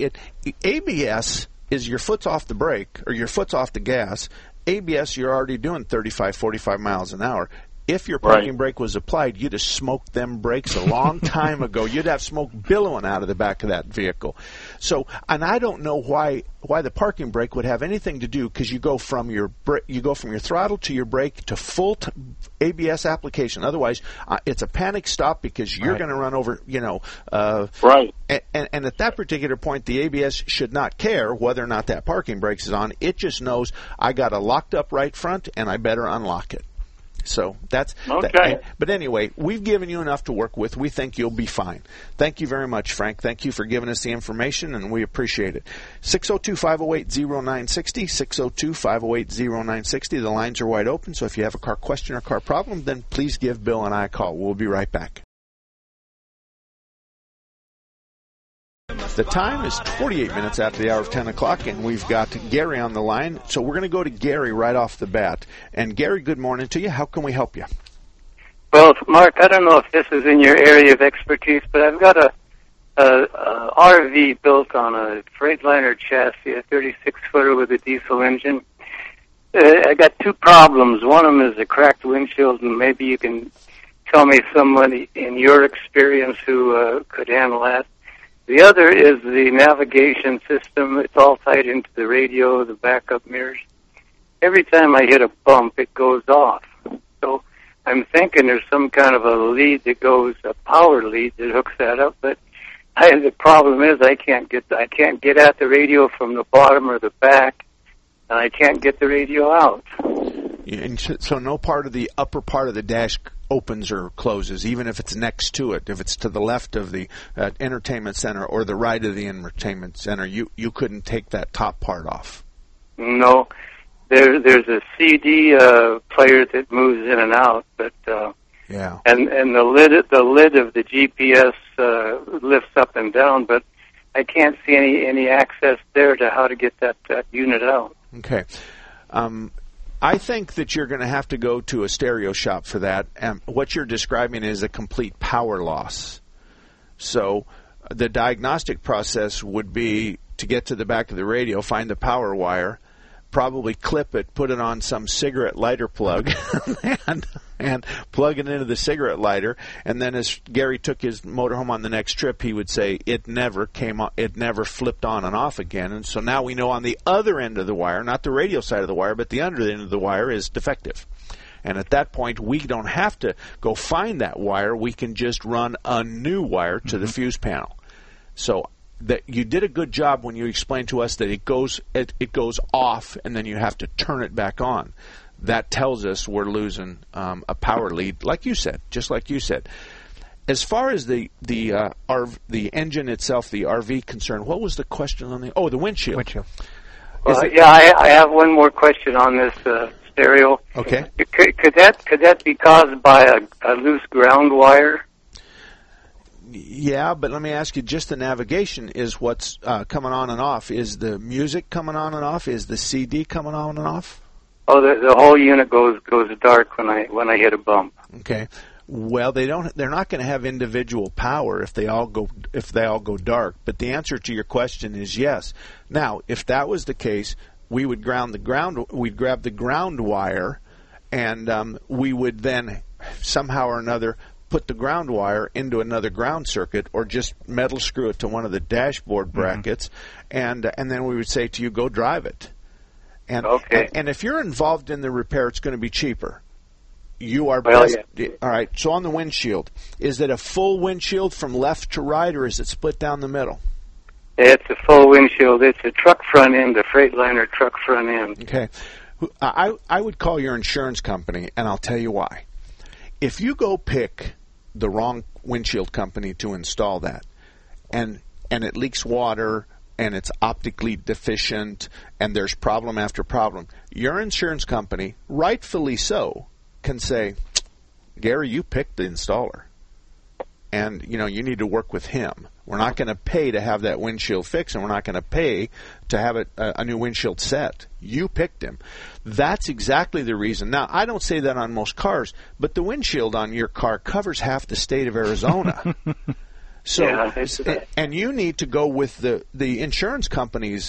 Speaker 2: ABS is your foot's off the brake, or your foot's off the gas. ABS, you're already doing 35, 45 miles an hour. If your parking brake was applied, you'd have smoked them brakes a long time ago. You'd have smoke billowing out of the back of that vehicle. So, and I don't know why the parking brake would have anything to do, because you go from your throttle to your brake to full ABS application. Otherwise, it's a panic stop because you're going to run over.
Speaker 8: Right.
Speaker 2: And at that particular point, the ABS should not care whether or not that parking brake is on. It just knows I got a locked up right front and I better unlock it. So that's
Speaker 8: okay.
Speaker 2: But anyway, we've given you enough to work with. We think you'll be fine. Thank you very much, Frank. Thank you for giving us the information, and we appreciate it. 602-508-0960, 602-508-0960. The lines are wide open, so if you have a car question or car problem, then please give Bill and I a call. We'll be right back. The time is 48 minutes after the hour of 10 o'clock, and we've got Gary on the line. So we're going to go to Gary right off the bat. And Gary, good morning to you. How can we help you?
Speaker 9: Well, Mark, I don't know if this is in your area of expertise, but I've got a RV built on a Freightliner chassis, a 36-footer with a diesel engine. I got two problems. One of them is a cracked windshield, and maybe you can tell me somebody in your experience who could handle that. The other is the navigation system. It's all tied into the radio, the backup mirrors. Every time I hit a bump, it goes off. So I'm thinking there's some kind of a lead that goes, a power lead that hooks that up. But the problem is I can't get at the radio from the bottom or the back, and I can't get the radio out.
Speaker 2: And so no part of the upper part of the dash opens or closes, even if it's next to it. If it's to the left of the entertainment center or the right of the entertainment center, you couldn't take that top part off.
Speaker 9: No, there's a CD player that moves in and out, but
Speaker 2: yeah,
Speaker 9: and the lid of the GPS lifts up and down, but I can't see any access there to how to get that unit out.
Speaker 2: Okay. I think that you're going to have to go to a stereo shop for that. What you're describing is a complete power loss. So the diagnostic process would be to get to the back of the radio, find the power wire, probably clip it, put it on some cigarette lighter plug, and and plug it into the cigarette lighter. And then as Gary took his motorhome on the next trip, he would say it never came on, it never flipped on and off again. And so now we know on the other end of the wire, not the radio side of the wire, but the under end of the wire is defective. And at that point, we don't have to go find that wire. We can just run a new wire to the fuse panel. So that you did a good job when you explained to us that it goes off and then you have to turn it back on. That tells us we're losing a power lead, like you said, just like you said. As far as the engine itself, the RV concern, what was the question on the windshield?
Speaker 3: Windshield.
Speaker 9: I have one more question on this stereo.
Speaker 2: Okay.
Speaker 9: Could that be caused by a loose ground wire?
Speaker 2: Yeah, but let me ask you, just the navigation is what's coming on and off. Is the music coming on and off? Is the CD coming on and off?
Speaker 9: Oh, the whole unit goes dark when I hit a bump.
Speaker 2: Okay. Well, they're not going to have individual power if they all go dark. But the answer to your question is yes. Now, if that was the case, we would grab the ground wire, and we would then somehow or another put the ground wire into another ground circuit, or just metal screw it to one of the dashboard brackets, and then we would say to you, go drive it. And,
Speaker 9: okay.
Speaker 2: And if you're involved in the repair, it's going to be cheaper. You are best. Yeah. All right. So on the windshield, is it a full windshield from left to right, or is it split down the middle?
Speaker 9: It's a full windshield. It's a truck front end, a Freightliner truck front end.
Speaker 2: Okay. I would call your insurance company, and I'll tell you why. If you go pick the wrong windshield company to install that, and it leaks water, and it's optically deficient, and there's problem after problem, your insurance company, rightfully so, can say, Gary, you picked the installer, and you need to work with him. We're not going to pay to have that windshield fixed, and we're not going to pay to have a new windshield set. You picked him. That's exactly the reason. Now, I don't say that on most cars, but the windshield on your car covers half the state of Arizona. So, and you need to go with the insurance company's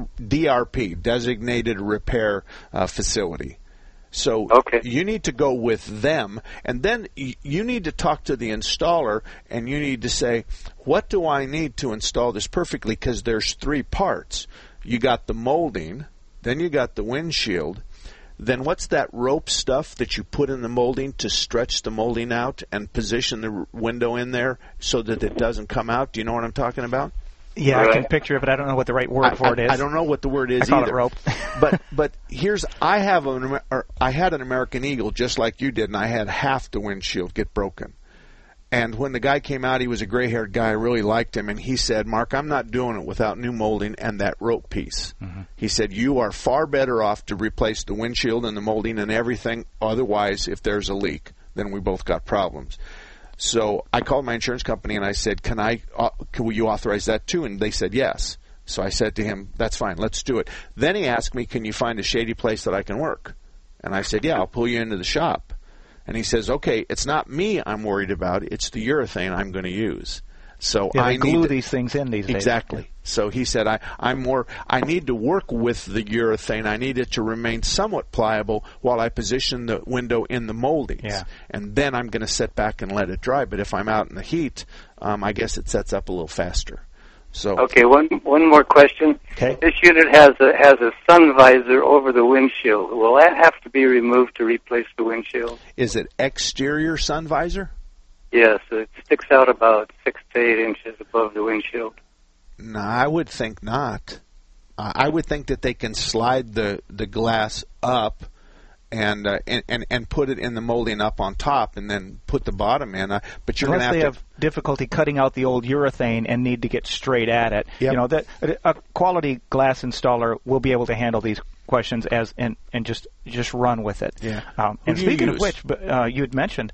Speaker 2: DRP, Designated Repair Facility. So you need to go with them, and then you need to talk to the installer, and you need to say, what do I need to install this perfectly? Because there's 3 parts. You got the molding, then you got the windshield, then what's that rope stuff that you put in the molding to stretch the molding out and position the window in there so that it doesn't come out? Do you know what I'm talking about?
Speaker 3: Yeah, I can picture it, but I don't know what the right word for it is.
Speaker 2: I don't know what the word is
Speaker 3: either. I call
Speaker 2: it rope. but I had an American Eagle just like you did, and I had half the windshield get broken. And when the guy came out, he was a gray-haired guy. I really liked him, and he said, Mark, I'm not doing it without new molding and that rope piece. Mm-hmm. He said, you are far better off to replace the windshield and the molding and everything. Otherwise, if there's a leak, then we both got problems. So I called my insurance company and I said, can you authorize that too? And they said yes. So I said to him, that's fine, let's do it. Then he asked me, can you find a shady place that I can work? And I said, yeah, I'll pull you into the shop. And he says, okay, it's not me I'm worried about, it's the urethane I'm going to use. So
Speaker 3: I glue these things in these days.
Speaker 2: Exactly. So he said, I need to work with the urethane. I need it to remain somewhat pliable while I position the window in the moldings.
Speaker 3: Yeah.
Speaker 2: And then I'm going to sit back and let it dry. But if I'm out in the heat, I guess it sets up a little faster. So
Speaker 9: okay, one more question.
Speaker 2: Okay.
Speaker 9: This unit has a sun visor over the windshield. Will that have to be removed to replace the windshield?
Speaker 2: Is it exterior sun visor?
Speaker 9: Yes, it sticks out about 6 to 8 inches above the windshield.
Speaker 2: No, I would think not. I would think that they can slide the glass up and put it in the molding up on top, and then put the bottom in. But you're going to
Speaker 3: have difficulty cutting out the old urethane and need to get straight at it.
Speaker 2: Yep.
Speaker 3: That a quality glass installer will be able to handle these questions and just run with it.
Speaker 2: Yeah.
Speaker 3: And speaking of which, you had mentioned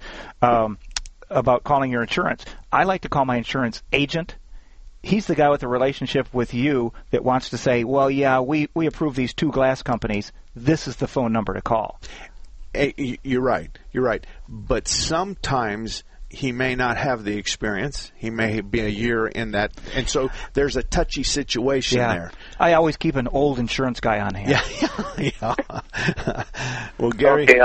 Speaker 3: about calling your insurance. I like to call my insurance agent. He's the guy with the relationship with you that wants to say, well, yeah, we approve these 2 glass companies. This is the phone number to call.
Speaker 2: You're right. But sometimes he may not have the experience. He may be a year in that. And so there's a touchy situation there.
Speaker 3: I always keep an old insurance guy on hand.
Speaker 2: Yeah. Well, Gary.
Speaker 9: Okay,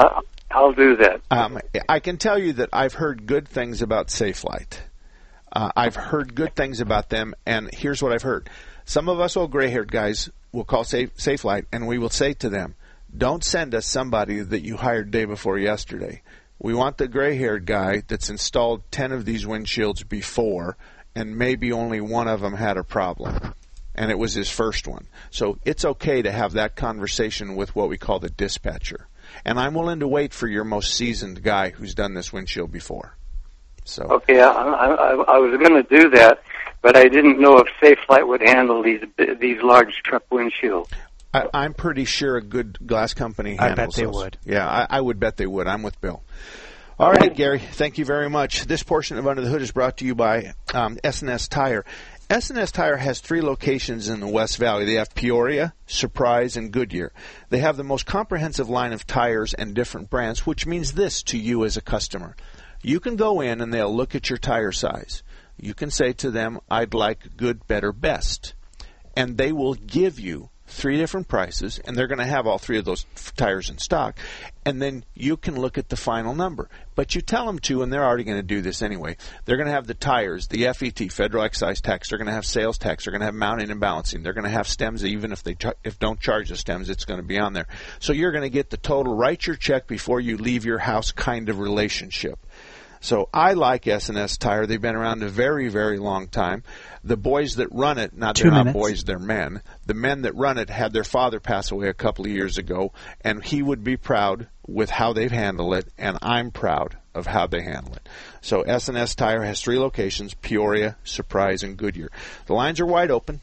Speaker 9: I'll do that.
Speaker 2: I can tell you that I've heard good things about Safelite. I've heard good things about them, and here's what I've heard. Some of us old gray-haired guys will call Safelite, and we will say to them, don't send us somebody that you hired day before yesterday. We want the gray-haired guy that's installed 10 of these windshields before, and maybe only one of them had a problem, and it was his first one. So it's okay to have that conversation with what we call the dispatcher. And I'm willing to wait for your most seasoned guy who's done this windshield before. So
Speaker 9: okay, I was going to do that, but I didn't know if Safelite would handle these large truck windshields.
Speaker 2: I'm pretty sure a good glass company handles
Speaker 3: I bet they
Speaker 2: those.
Speaker 3: would.
Speaker 2: Yeah, I would bet they would. I'm with Bill. All right, Gary, thank you very much. This portion of Under the Hood is brought to you by S&S Tire. S&S Tire has 3 locations in the West Valley. They have Peoria, Surprise, and Goodyear. They have the most comprehensive line of tires and different brands, which means this to you as a customer. You can go in and they'll look at your tire size. You can say to them, I'd like good, better, best. And they will give you 3 different prices, and they're going to have all 3 of those tires in stock. And then you can look at the final number. But you tell them to, and they're already going to do this anyway. They're going to have the tires, the FET, Federal Excise Tax. They're going to have sales tax. They're going to have mounting and balancing. They're going to have stems. Even if they don't charge the stems, it's going to be on there. So you're going to get the total, write your check before you leave your house kind of relationship. So I like S&S Tire. They've been around a very, very long time. The boys that run it, they're not boys, they're men. The men that run it had their father pass away a couple of years ago, and he would be proud with how they've handled it, and I'm proud of how they handle it. So S&S Tire has 3 locations, Peoria, Surprise, and Goodyear. The lines are wide open,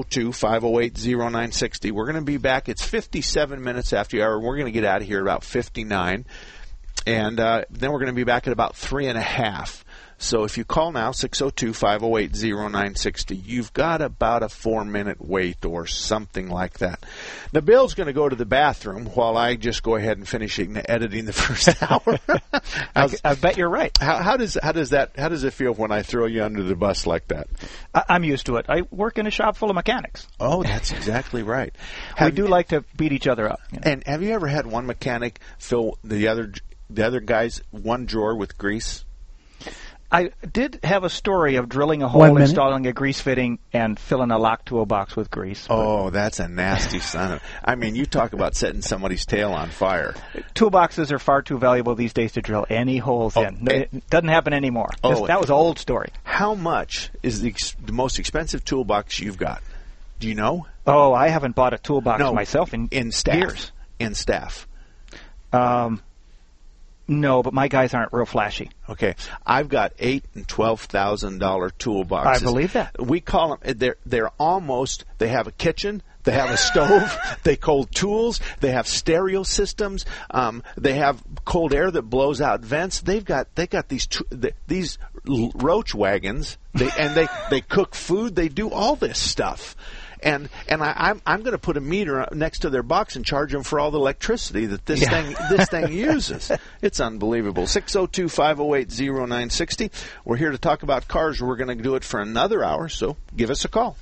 Speaker 2: 602-508-0960. We're going to be back. It's 57 minutes after the hour. We're going to get out of here at about 59. And then we're going to be back at about 3:30. So if you call now, 602-508-0960, you've got about a 4-minute wait or something like that. Now, Bill's going to go to the bathroom while I just go ahead and finish editing the first hour.
Speaker 3: I bet you're right.
Speaker 2: How does it feel when I throw you under the bus like that?
Speaker 3: I'm used to it. I work in a shop full of mechanics.
Speaker 2: Oh, that's exactly right.
Speaker 3: We do like to beat each other up. You know?
Speaker 2: And have you ever had one mechanic fill the other guy's one drawer with grease?
Speaker 3: I did have a story of drilling a hole, installing a grease fitting, and filling a lock toolbox with grease.
Speaker 2: Oh, that's a nasty son of... I mean, you talk about setting somebody's tail on fire.
Speaker 3: Toolboxes are far too valuable these days to drill any holes in. It doesn't happen anymore. That was an old story.
Speaker 2: How much is the most expensive toolbox you've got? Do you know?
Speaker 3: Oh, I haven't bought a toolbox myself in years.
Speaker 2: In staff.
Speaker 3: No, but my guys aren't real flashy.
Speaker 2: Okay, I've got $8,000 and $12,000 toolboxes.
Speaker 3: I believe that.
Speaker 2: We call them. They're almost. They have a kitchen. They have a stove. They hold tools. They have stereo systems. They have cold air that blows out vents. They got these roach wagons. They cook food. They do all this stuff. And I'm going to put a meter next to their box and charge them for all the electricity that this thing uses. It's unbelievable. 602-508-0960. We're here to talk about cars. We're going to do it for another hour, so give us a call.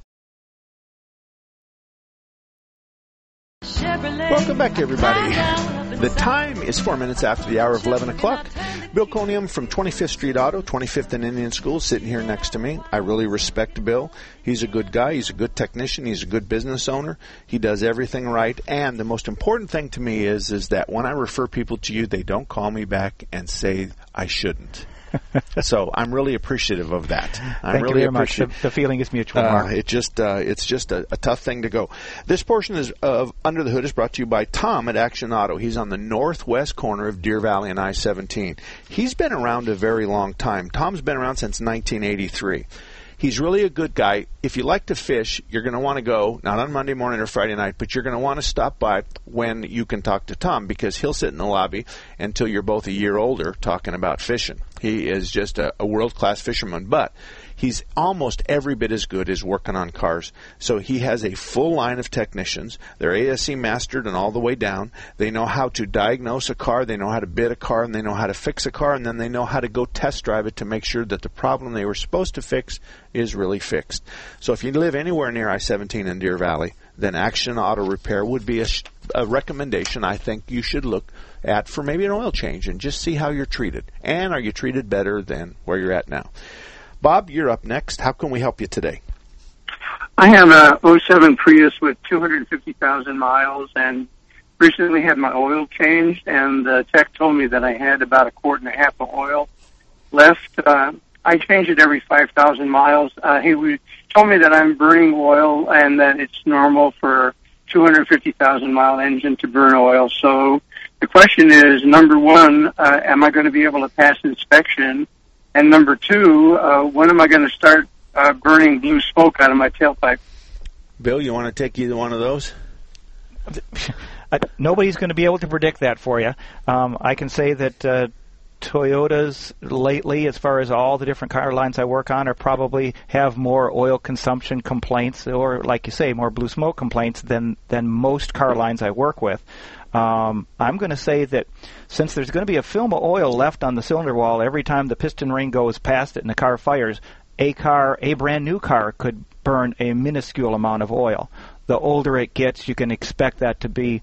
Speaker 2: Welcome back, everybody. The time is 4 minutes after the hour of 11 o'clock. Bill Conium from 25th Street Auto, 25th and Indian School, sitting here next to me. I really respect Bill. He's a good guy. He's a good technician. He's a good business owner. He does everything right. And the most important thing to me is that when I refer people to you, they don't call me back and say I shouldn't. So I'm really appreciative of that.
Speaker 3: Thank you very much. The feeling is mutual, Mark.
Speaker 2: It's just a tough thing to go. This portion of Under the Hood is brought to you by Tom at Action Auto. He's on the northwest corner of Deer Valley and I-17. He's been around a very long time. Tom's been around since 1983. He's really a good guy. If you like to fish, you're going to want to go, not on Monday morning or Friday night, but you're going to want to stop by when you can talk to Tom, because he'll sit in the lobby until you're both a year older talking about fishing. He is just a world-class fisherman, but he's almost every bit as good as working on cars. So he has a full line of technicians. They're ASE mastered and all the way down. They know how to diagnose a car, they know how to bid a car, and they know how to fix a car, and then they know how to go test drive it to make sure that the problem they were supposed to fix is really fixed. So if you live anywhere near I-17 in Deer Valley, then Action Auto Repair would be a recommendation I think you should look at for maybe an oil change and just see how you're treated. And are you treated better than where you're at now? Bob, you're up next. How can we help you today?
Speaker 10: I have a 07 Prius with 250,000 miles and recently had my oil changed, and the tech told me that I had about 1.5 quarts of oil left. I change it every 5,000 miles. He told me that I'm burning oil and that it's normal for 250,000 mile engine to burn oil. So the question is, number one, am I going to be able to pass inspection? And number two, when am I going to start burning blue smoke out of my tailpipe?
Speaker 2: Bill, you want to take either one of those?
Speaker 3: Nobody's going to be able to predict that for you. I can say that Toyotas lately, as far as all the different car lines I work on, are probably have more oil consumption complaints, or like you say, more blue smoke complaints than most car lines I work with. I'm going to say that since there's going to be a film of oil left on the cylinder wall every time the piston ring goes past it and the car fires, a brand new car could burn a minuscule amount of oil. The older it gets, you can expect that to be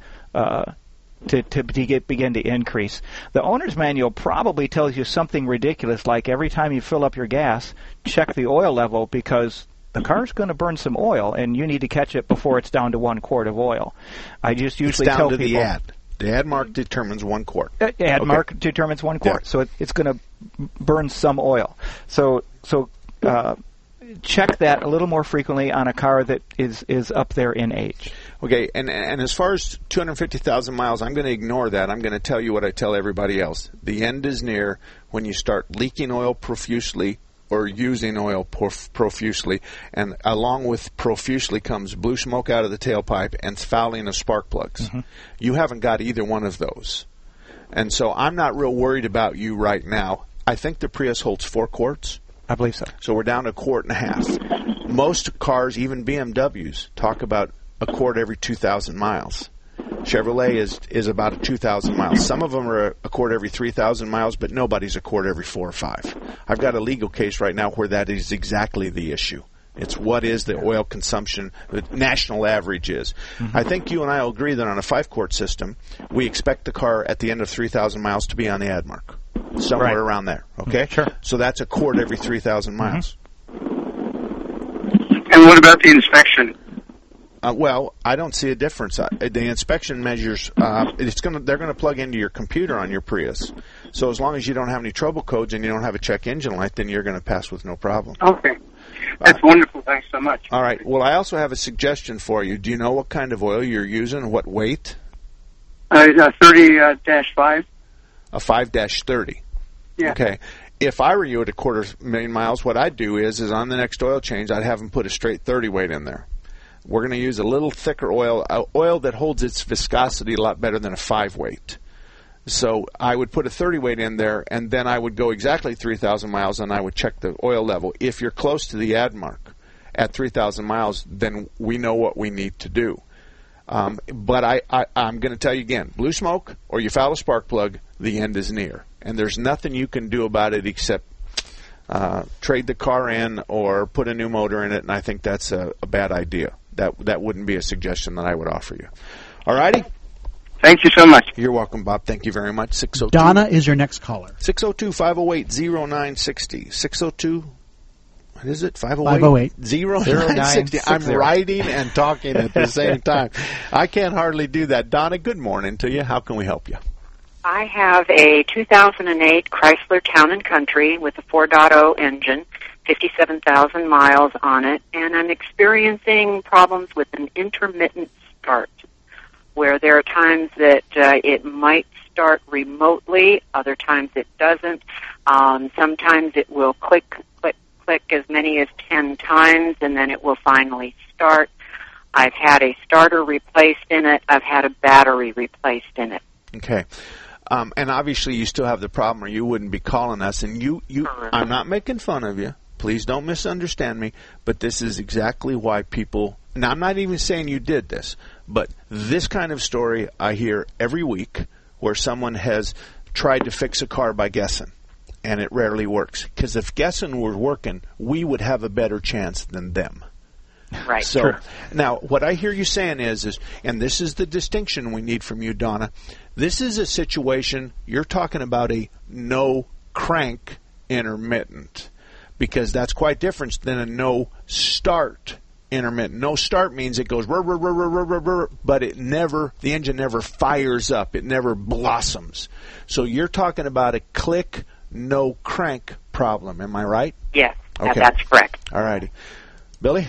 Speaker 3: begin to increase. The owner's manual probably tells you something ridiculous, like every time you fill up your gas, check the oil level, because the car's going to burn some oil, and you need to catch it before it's down to 1 quart of oil. I just usually tell people...
Speaker 2: It's down to the ad mark determines 1 quart.
Speaker 3: Mark determines 1 quart, so it's going to burn some oil. So check that a little more frequently on a car that is up there in age.
Speaker 2: Okay, and as far as 250,000 miles, I'm going to ignore that. I'm going to tell you what I tell everybody else. The end is near when you start leaking oil profusely or using oil profusely, and along with profusely comes blue smoke out of the tailpipe and fouling of spark plugs. Mm-hmm. You haven't got either one of those. And so I'm not real worried about you right now. I think the Prius holds 4 quarts.
Speaker 3: I believe so.
Speaker 2: So we're down to 1.5 quarts. Most cars, even BMWs, talk about 1 quart every 2,000 miles. Chevrolet is about 2,000 miles. Some of them are 1 quart every 3,000 miles, but nobody's 1 quart every 4 or 5. I've got a legal case right now where that is exactly the issue. It's what is the oil consumption, the national average is. Mm-hmm. I think you and I will agree that on a 5-quart system, we expect the car at the end of 3,000 miles to be on the ad mark. Somewhere around there, okay?
Speaker 3: Sure.
Speaker 2: So that's 1 quart every 3,000 miles.
Speaker 10: Mm-hmm. And what about the inspection?
Speaker 2: Well, I don't see a difference. The inspection measures, they're going to plug into your computer on your Prius. So as long as you don't have any trouble codes and you don't have a check engine light, then you're going to pass with no problem.
Speaker 10: Okay. That's wonderful. Thanks so much.
Speaker 2: All right. Well, I also have a suggestion for you. Do you know what kind of oil you're using? What weight?
Speaker 10: 30-5.
Speaker 2: A 5-30.
Speaker 10: Yeah.
Speaker 2: Okay. If I were you at 250,000 miles, what I'd do is on the next oil change, I'd have them put a straight 30 weight in there. We're going to use a little thicker oil that holds its viscosity a lot better than a 5 weight. So I would put a 30 weight in there, and then I would go exactly 3,000 miles, and I would check the oil level. If you're close to the ad mark at 3,000 miles, then we know what we need to do. But I'm going to tell you again, blue smoke or you foul a spark plug, the end is near. And there's nothing you can do about it except trade the car in or put a new motor in it, and I think that's a bad idea. That wouldn't be a suggestion that I would offer you. All righty?
Speaker 10: Thank you so much.
Speaker 2: You're welcome, Bob. Thank you very much. 602.
Speaker 4: Donna is your next caller.
Speaker 2: 602-508-0960. 602, what is it?
Speaker 4: 508.
Speaker 2: 0960. I'm writing and talking at the same time. I can't hardly do that. Donna, good morning to you. How can we help you?
Speaker 11: I have a 2008 Chrysler Town & Country with a 4.0 engine, 57,000 miles on it, and I'm experiencing problems with an intermittent start, where there are times that it might start remotely, other times it doesn't. Sometimes it will click as many as 10 times, and then it will finally start. I've had a starter replaced in it. I've had a battery replaced in it.
Speaker 2: Okay. And obviously you still have the problem, or you wouldn't be calling us. And I'm not making fun of you. Please don't misunderstand me. But this is exactly why people... Now, I'm not even saying you did this, but this kind of story I hear every week where someone has tried to fix a car by guessing, and it rarely works. Because if guessing were working, we would have a better chance than them.
Speaker 11: Right.
Speaker 2: So
Speaker 3: Sure.
Speaker 2: now, what I hear you saying is, and this is the distinction we need from you, Donna. This is a situation you're talking about a no crank intermittent, because that's quite different than a no start intermittent. No start means it goes but it never, the engine never fires up. It never blossoms. So you're talking about a click, no crank problem. Am I right?
Speaker 11: Yes,
Speaker 2: Okay.
Speaker 11: that's correct.
Speaker 2: All righty. Billy?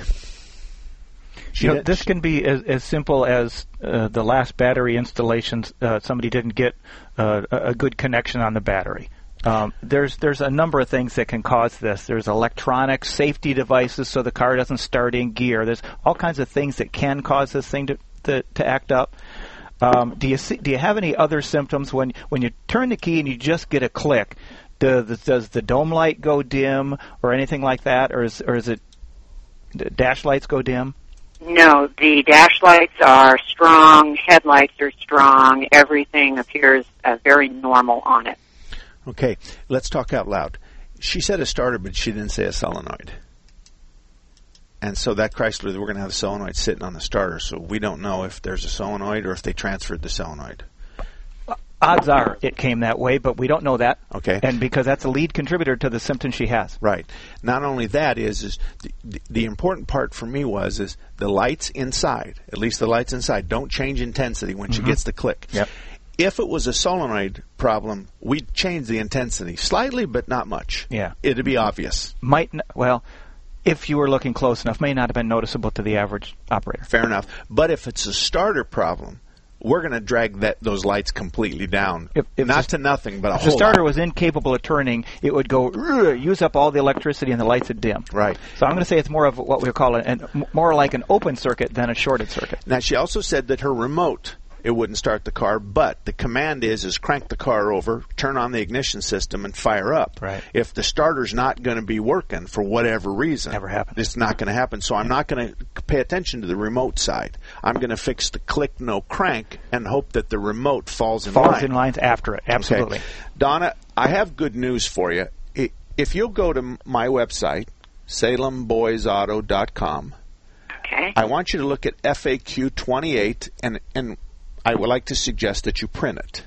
Speaker 3: This can be as simple as the last battery installations. Somebody didn't get a good connection on the battery. There's a number of things that can cause this. There's electronic safety devices so the car doesn't start in gear. There's all kinds of things that can cause this thing to act up. Do you have any other symptoms when you turn the key and you just get a click? Does the dome light go dim or anything like that, or is it the dash lights go dim?
Speaker 11: No, the dash lights are strong, headlights are strong, everything appears very normal on it.
Speaker 2: Okay, let's talk out loud. She said a starter, but she didn't say a solenoid. And so that Chrysler, we're going to have a solenoid sitting on the starter, so we don't know if there's a solenoid or if they transferred the solenoid.
Speaker 3: Odds are it came that way, but we don't know that.
Speaker 2: Okay.
Speaker 3: And because that's a lead contributor to the symptoms she has.
Speaker 2: Right. Not only that is the important part for me is the lights inside, at least the lights inside, don't change intensity when she gets the click.
Speaker 3: Yep.
Speaker 2: If it was a solenoid problem, we'd change the intensity slightly, but not much.
Speaker 3: Yeah.
Speaker 2: It'd be obvious.
Speaker 3: If you were looking close enough, may not have been noticeable to the average operator.
Speaker 2: Fair enough. But if it's a starter problem, we're going to drag those lights completely down. Not to nothing, but a whole
Speaker 3: If the starter
Speaker 2: lot.
Speaker 3: was incapable of turning, it would go, use up all the electricity and the lights would dim.
Speaker 2: Right.
Speaker 3: So I'm going to say it's more of what we call more like an open circuit than a shorted circuit.
Speaker 2: Now, she also said that her remote, it wouldn't start the car, but the command is crank the car over, turn on the ignition system, and fire up.
Speaker 3: Right.
Speaker 2: If the starter's not going to be working for whatever reason,
Speaker 3: Never happens.
Speaker 2: it's not going to happen. So I'm not going to pay attention to the remote side. I'm going to fix the click, no crank, and hope that the remote falls in
Speaker 3: lines after it. Absolutely.
Speaker 2: Okay. Donna, I have good news for you. If you'll go to my website, SalemBoysAuto.com,
Speaker 11: Okay.
Speaker 2: I want you to look at FAQ 28, and I would like to suggest that you print it.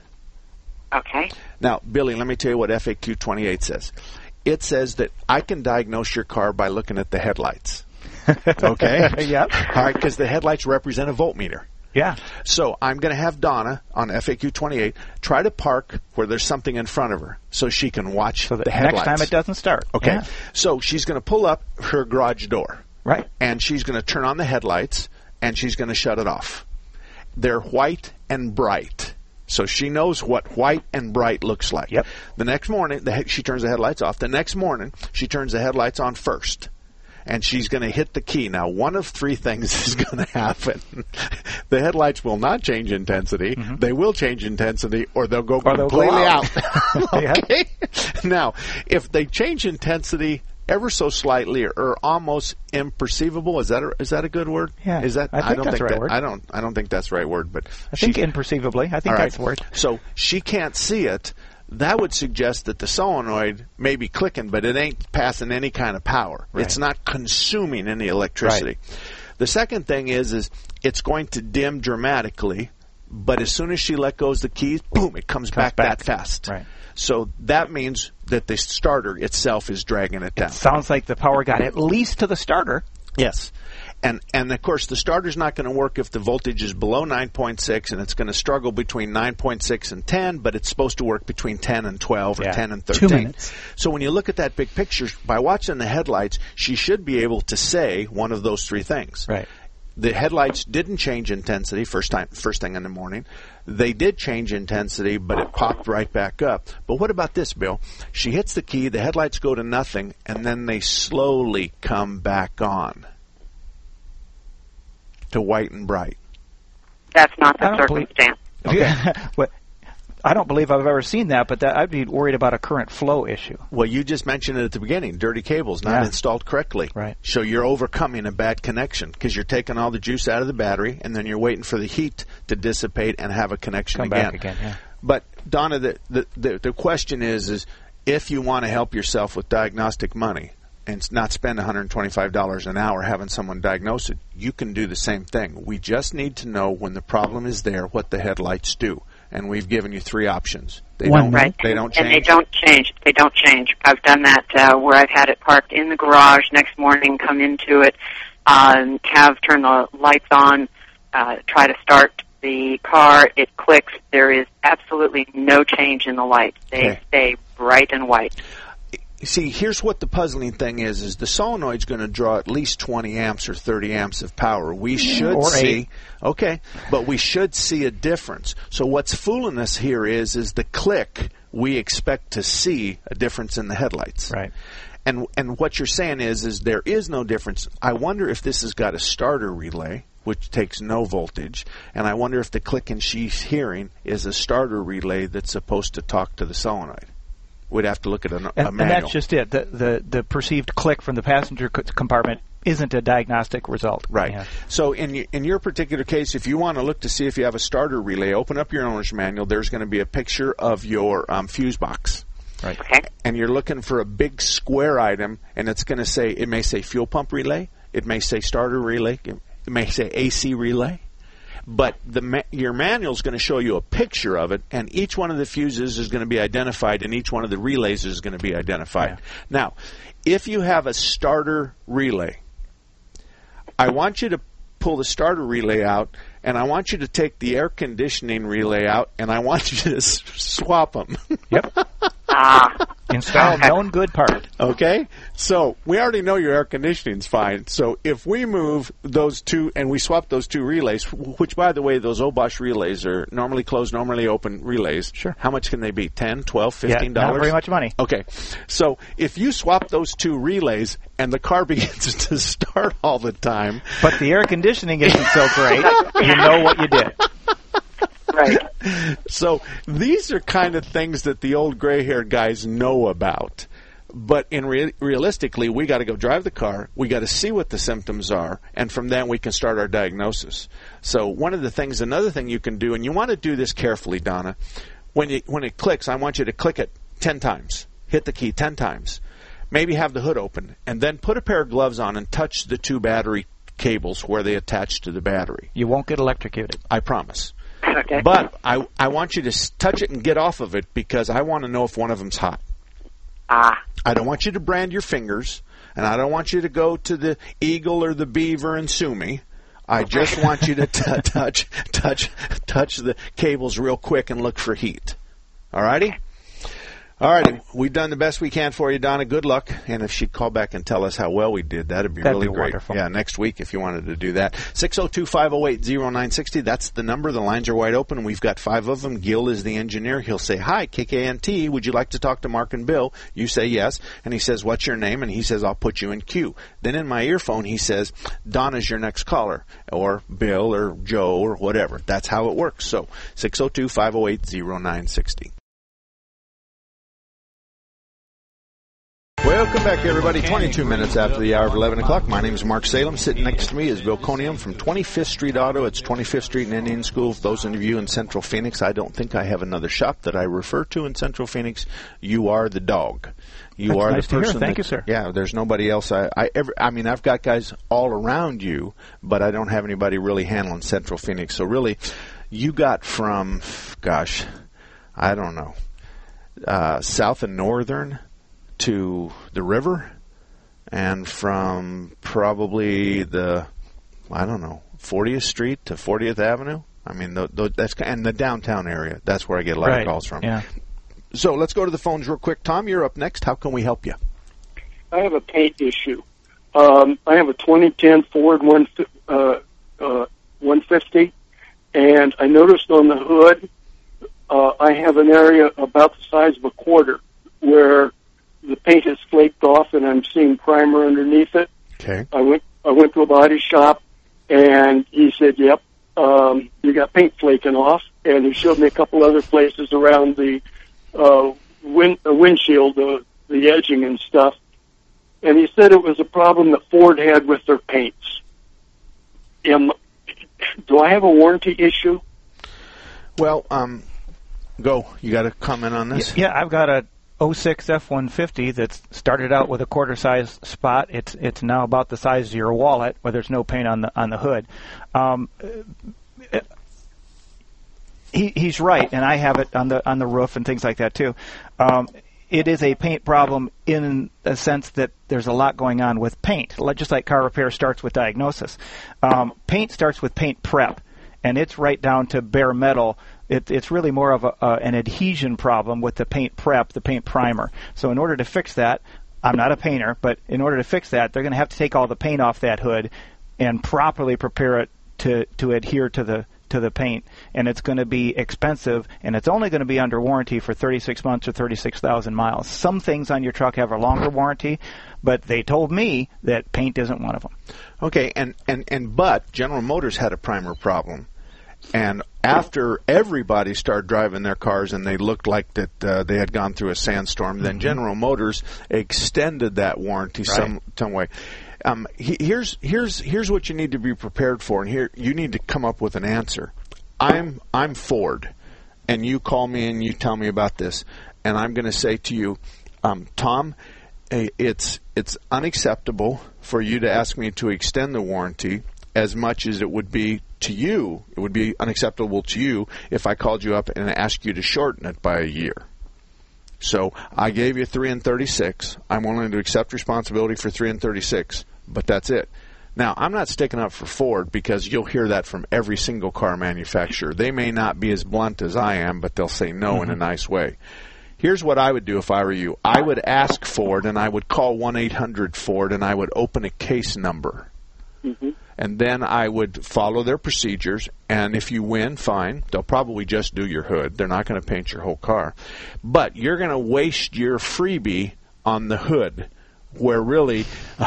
Speaker 11: Okay.
Speaker 2: Now, Billy, let me tell you what FAQ 28 says. It says that I can diagnose your car by looking at the headlights. Okay?
Speaker 3: Yep.
Speaker 2: All right, because the headlights represent a voltmeter.
Speaker 3: Yeah.
Speaker 2: So I'm going to have Donna on FAQ 28 try to park where there's something in front of her so she can watch the headlights.
Speaker 3: Next time it doesn't start.
Speaker 2: Okay.
Speaker 3: Yeah.
Speaker 2: So she's going to pull up her garage door.
Speaker 3: Right.
Speaker 2: And she's going to turn on the headlights, and she's going to shut it off. They're white and bright. So she knows what white and bright looks like.
Speaker 3: Yep.
Speaker 2: The next morning, she turns the headlights off. The next morning, she turns the headlights on first. And she's going to hit the key. Now, one of three things is going to happen. The headlights will not change intensity. Mm-hmm. They will change intensity, or they'll go completely out. Okay? Now, if they change intensity ever so slightly or almost imperceivable, is that a good word?
Speaker 3: Yeah,
Speaker 2: is that?
Speaker 3: I think that's the right word.
Speaker 2: I don't think that's the right word, but
Speaker 3: I think imperceivably. I think that's the word.
Speaker 2: So she can't see it. That would suggest that the solenoid may be clicking, but it ain't passing any kind of power.
Speaker 3: Right.
Speaker 2: It's not consuming any electricity.
Speaker 3: Right.
Speaker 2: The second thing is it's going to dim dramatically, but as soon as she let go of the keys, boom, it comes back that fast.
Speaker 3: Right.
Speaker 2: So that means that the starter itself is dragging it down.
Speaker 3: It sounds like the power got at least to the starter.
Speaker 2: Yes. And of course, the starter's not going to work if the voltage is below 9.6, and it's going to struggle between 9.6 and 10, but it's supposed to work between 10 and 12 or 10 and 13.
Speaker 4: 2 minutes.
Speaker 2: So when you look at that big picture, by watching the headlights, she should be able to say one of those three things.
Speaker 3: Right.
Speaker 2: The headlights didn't change intensity first thing in the morning. They did change intensity, but it popped right back up. But what about this, Bill? She hits the key, the headlights go to nothing, and then they slowly come back on to white and bright.
Speaker 11: That's not the circumstance.
Speaker 2: Okay.
Speaker 3: I don't believe I've ever seen that, but I'd be worried about a current flow issue.
Speaker 2: Well, you just mentioned it at the beginning. Dirty cables not installed correctly.
Speaker 3: Right.
Speaker 2: So you're overcoming a bad connection because you're taking all the juice out of the battery, and then you're waiting for the heat to dissipate and have a connection
Speaker 3: Come back again, yeah.
Speaker 2: But, Donna, the question is if you want to help yourself with diagnostic money, and not spend $125 an hour having someone diagnose it. You can do the same thing. We just need to know when the problem is there what the headlights do. And we've given you 3 options. They don't change.
Speaker 11: And they don't change. They don't change. I've done that where I've had it parked in the garage. Next morning, come into it, have turn the lights on, try to start the car. It clicks. There is absolutely no change in the lights. They stay bright and white.
Speaker 2: See, here's what the puzzling thing is the solenoid's going to draw at least 20 amps or 30 amps of power. We should see, but we should see a difference. So what's fooling us here is the click, we expect to see a difference in the headlights.
Speaker 3: Right.
Speaker 2: And what you're saying is there is no difference. I wonder if this has got a starter relay, which takes no voltage, and I wonder if the clicking she's hearing is a starter relay that's supposed to talk to the solenoid. We'd have to look at a manual.
Speaker 3: And that's just it. The perceived click from the passenger compartment isn't a diagnostic result.
Speaker 2: Right.
Speaker 3: Yeah.
Speaker 2: So in your particular case, if you want to look to see if you have a starter relay, open up your owner's manual. There's going to be a picture of your fuse box.
Speaker 3: Right.
Speaker 11: Okay.
Speaker 2: And you're looking for a big square item, and it's going to say, it may say fuel pump relay, it may say starter relay, it may say AC relay. But your manual is going to show you a picture of it, and each one of the fuses is going to be identified, and each one of the relays is going to be identified.
Speaker 3: Yeah.
Speaker 2: Now, if you have a starter relay, I want you to pull the starter relay out, and I want you to take the air conditioning relay out, and I want you to swap them.
Speaker 3: Yep. Install a known good part.
Speaker 2: Okay? So we already know your air conditioning's fine. So if we move those two and we swap those 2 relays, which, by the way, those Obosh relays are normally closed, normally open relays.
Speaker 3: Sure.
Speaker 2: How much can they be? $10, $12, $15?
Speaker 3: Yeah, not very much money.
Speaker 2: Okay. So if you swap those 2 relays and the car begins to start all the time.
Speaker 3: But the air conditioning isn't so great, you know what you did.
Speaker 11: Right.
Speaker 2: So these are kind of things that the old gray-haired guys know about. But realistically, we got to go drive the car. We got to see what the symptoms are, and from then we can start our diagnosis. So another thing you can do, and you want to do this carefully, Donna. When it clicks, I want you to click it 10 times. Hit the key 10 times. Maybe have the hood open, and then put a pair of gloves on and touch the 2 battery cables where they attach to the battery.
Speaker 3: You won't get electrocuted.
Speaker 2: I promise.
Speaker 11: Okay.
Speaker 2: But I want you to touch it and get off of it because I want to know if one of them's hot. I don't want you to brand your fingers, and I don't want you to go to the Eagle or the Beaver and sue me. I just want you to touch the cables real quick and look for heat. All righty? All righty. We've done the best we can for you, Donna. Good luck. And if she'd call back and tell us how well we did, that'd be really great.
Speaker 3: Wonderful.
Speaker 2: Yeah, next week if you wanted to do that. 602-508-0960. That's the number. The lines are wide open. We've got 5 of them. Gil is the engineer. He'll say, "Hi, KKNT. Would you like to talk to Mark and Bill?" You say yes. And he says, "What's your name?" And he says, "I'll put you in queue." Then in my earphone he says, "Donna's your next caller," or Bill or Joe or whatever. That's how it works. So 602-508-0960. Welcome back, everybody. 22 minutes after the hour of 11 o'clock. My name is Mark Salem. Sitting next to me is Bill Conium from 25th Street Auto. It's 25th Street and Indian School. For those of you in Central Phoenix, I don't think I have another shop that I refer to in Central Phoenix. You are the dog. You are
Speaker 3: nice
Speaker 2: the person.
Speaker 3: Thank you, sir.
Speaker 2: Yeah, there's nobody else. I've got guys all around you, but I don't have anybody really handling Central Phoenix. So really, you got from, gosh, I don't know, south and northern to the river, and from probably the, 40th Street to 40th Avenue. I mean, that's and the downtown area. That's where I get a lot of calls from.
Speaker 3: Yeah.
Speaker 2: So let's go to the phones real quick. Tom, you're up next. How can we help you?
Speaker 10: I have a paint issue. I have a 2010 Ford 150, and I noticed on the hood I have an area about the size of a quarter where the paint has flaked off, and I'm seeing primer underneath it.
Speaker 2: Okay.
Speaker 10: I went to a body shop, and he said, "Yep, you got paint flaking off." And he showed me a couple other places around the windshield, the edging and stuff. And he said it was a problem that Ford had with their paints. Do I have a warranty issue?
Speaker 2: Well, go. You got a comment on this?
Speaker 3: Yeah, I've got a 06 F-150 that started out with a quarter-size spot. It's now about the size of your wallet, where there's no paint on the hood. He's right, and I have it on the roof and things like that too. It is a paint problem in the sense that there's a lot going on with paint. Just like car repair starts with diagnosis, paint starts with paint prep, and it's right down to bare metal. It's really more of an adhesion problem with the paint prep, the paint primer. So in order to fix that, I'm not a painter, but in order to fix that, they're going to have to take all the paint off that hood and properly prepare it to adhere to the paint, and it's going to be expensive, and it's only going to be under warranty for 36 months or 36,000 miles. Some things on your truck have a longer warranty, but they told me that paint isn't one of them.
Speaker 2: Okay, but General Motors had a primer problem. And after everybody started driving their cars and they looked like that they had gone through a sandstorm, then General Motors extended that warranty some way. Here's what you need to be prepared for, and here you need to come up with an answer. I'm Ford, and you call me and you tell me about this, and I'm going to say to you, Tom, it's unacceptable for you to ask me to extend the warranty as much as it would be to you. It would be unacceptable to you if I called you up and asked you to shorten it by a year. So I gave you 3 and 36. I'm willing to accept responsibility for 3 and 36, but that's it. Now, I'm not sticking up for Ford because you'll hear that from every single car manufacturer. They may not be as blunt as I am, but they'll say no in a nice way. Here's what I would do if I were you. I would ask Ford, and I would call 1-800-FORD, and I would open a case number. And then I would follow their procedures, and if you win, fine. They'll probably just do your hood. They're not going to paint your whole car. But you're going to waste your freebie on the hood, where really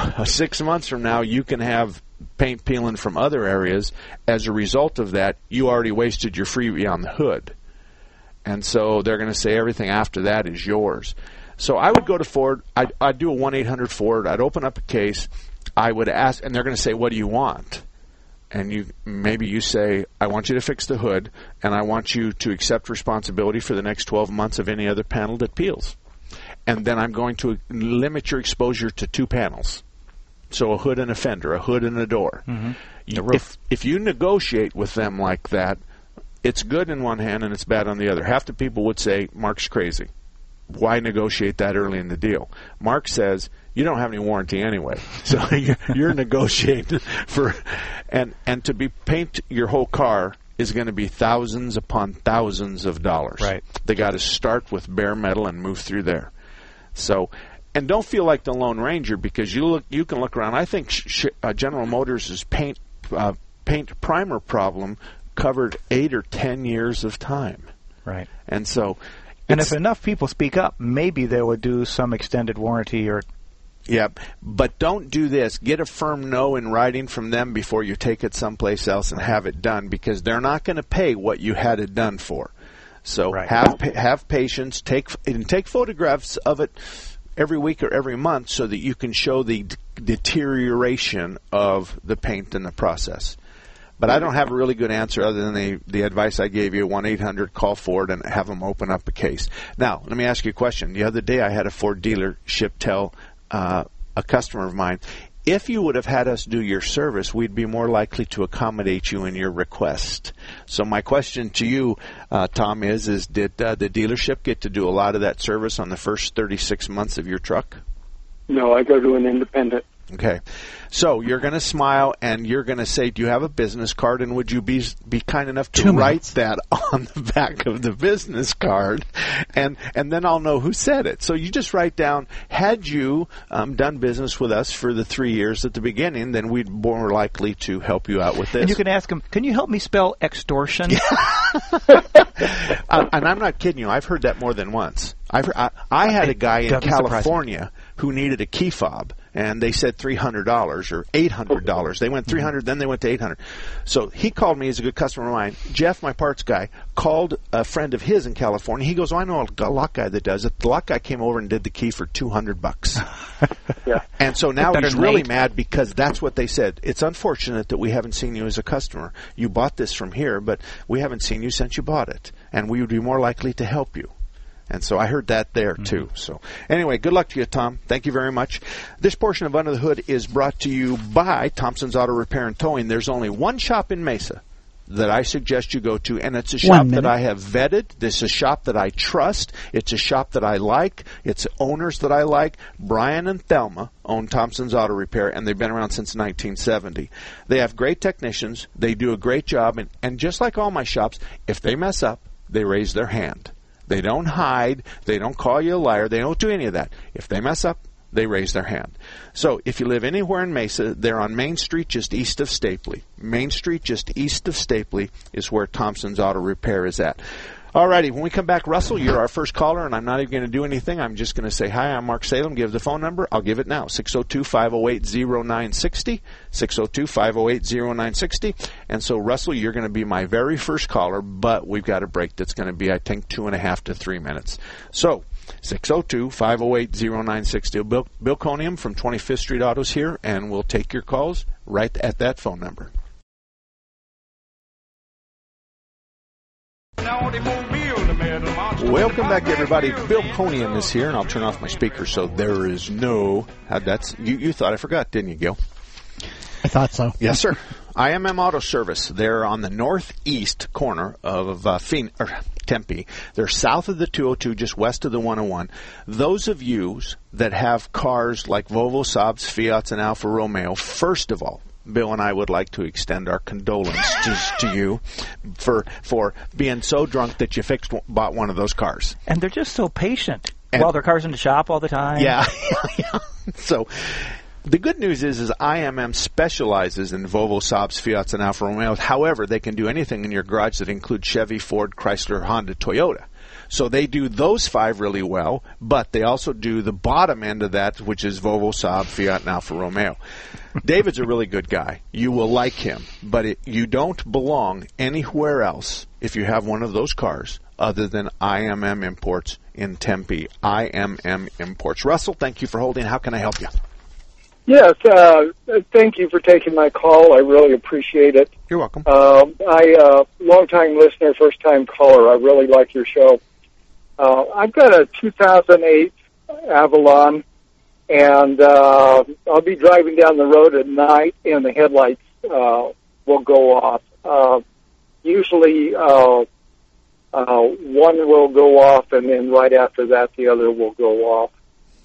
Speaker 2: 6 months from now you can have paint peeling from other areas. As a result of that, you already wasted your freebie on the hood. And so they're going to say everything after that is yours. So I would go to Ford. I'd do a 1-800-FORD. I'd open up a case. I would ask, and they're going to say, what do you want? And maybe you say, I want you to fix the hood, and I want you to accept responsibility for the next 12 months of any other panel that peels. And then I'm going to limit your exposure to 2 panels. So a hood and a fender, a hood and a door. If you negotiate with them like that, it's good in one hand and it's bad on the other. Half the people would say, Mark's crazy. Why negotiate that early in the deal? Mark says, you don't have any warranty anyway, so you're negotiating for, and to paint your whole car is going to be thousands upon thousands of dollars. Right. They got to start with bare metal and move through there. So, and don't feel like the Lone Ranger, because you can look around. I think General Motors' paint primer problem covered 8 or 10 years of time. Right. And so,
Speaker 3: and if enough people speak up, maybe they would do some extended warranty or.
Speaker 2: Yeah, but don't do this. Get a firm no in writing from them before you take it someplace else and have it done, because they're not going to pay what you had it done for. So have patience. Take photographs of it every week or every month so that you can show the deterioration of the paint in the process. But I don't have a really good answer other than the advice I gave you, 1-800, call Ford and have them open up a case. Now, let me ask you a question. The other day I had a Ford dealership tell a customer of mine, if you would have had us do your service, we'd be more likely to accommodate you in your request. So my question to you, Tom, is did the dealership get to do a lot of that service on the first 36 months of your truck?
Speaker 10: No, I go to an independent.
Speaker 2: Okay. So you're going to smile and you're going to say, do you have a business card? And would you be kind enough to write that on the back of the business card? And then I'll know who said it. So you just write down, had you done business with us for the 3 years at the beginning, then we'd be more likely to help you out with this.
Speaker 3: And you can ask them, can you help me spell extortion?
Speaker 2: And I'm not kidding you. I've heard that more than once. I had a guy in California who needed a key fob, and they said $300 or $800. They went $300, then they went to $800. So he called me as a good customer of mine. Jeff, my parts guy, called a friend of his in California. He goes, I know a lock guy that does it. The lock guy came over and did the key for $200. Yeah. And so now he's really mad because that's what they said. It's unfortunate that we haven't seen you as a customer. You bought this from here, but we haven't seen you since you bought it, and we would be more likely to help you. And so I heard that there, too. So anyway, good luck to you, Tom. Thank you very much. This portion of Under the Hood is brought to you by Thompson's Auto Repair and Towing. There's only one shop in Mesa that I suggest you go to, and it's a shop that I have vetted. This is a shop that I trust. It's a shop that I like. It's owners that I like. Brian and Thelma own Thompson's Auto Repair, and they've been around since 1970. They have great technicians. They do a great job, and just like all my shops, if they mess up, they raise their hand. They don't hide. They don't call you a liar. They don't do any of that. If they mess up, they raise their hand. So if you live anywhere in Mesa, they're on Main Street just east of Stapley. Main Street just east of Stapley is where Thompson's Auto Repair is at. All righty, when we come back, Russell, you're our first caller, and I'm not even going to do anything. I'm just going to say, hi, I'm Mark Salem. Give the phone number. I'll give it now, 602-508-0960, 602-508-0960. And so, Russell, you're going to be my very first caller, but we've got a break that's going to be, I think, 2.5 to 3 minutes. So, 602-508-0960. Bill Conium from 25th Street Autos here, and we'll take your calls right at that phone number. Welcome back, everybody. Bill Conium is here, and I'll turn off my speaker so there is no... You thought I forgot, didn't you, Gil?
Speaker 4: I thought so.
Speaker 2: Yes, sir. IMM Auto Service. They're on the northeast corner of Tempe. They're south of the 202, just west of the 101. Those of you that have cars like Volvo, Saabs, Fiats, and Alfa Romeo, first of all, Bill and I would like to extend our condolences to you for being so drunk that you bought one of those cars.
Speaker 3: And they're just so patient. While their car's in the shop all the time.
Speaker 2: Yeah. So the good news is IMM specializes in Volvo, Saabs, Fiats, and Alfa Romeos. However, they can do anything in your garage that includes Chevy, Ford, Chrysler, Honda, Toyota. So they do those 5 really well, but they also do the bottom end of that, which is Volvo, Saab, Fiat, and Alfa Romeo. David's a really good guy. You will like him, but you don't belong anywhere else if you have one of those cars other than IMM Imports in Tempe. IMM Imports. Russell, thank you for holding. How can I help you?
Speaker 12: Yes, thank you for taking my call. I really appreciate it.
Speaker 2: You're welcome.
Speaker 12: Long-time listener, first-time caller. I really like your show. I've got a 2008 Avalon, and I'll be driving down the road at night, and the headlights will go off. Usually, one will go off, and then right after that, the other will go off.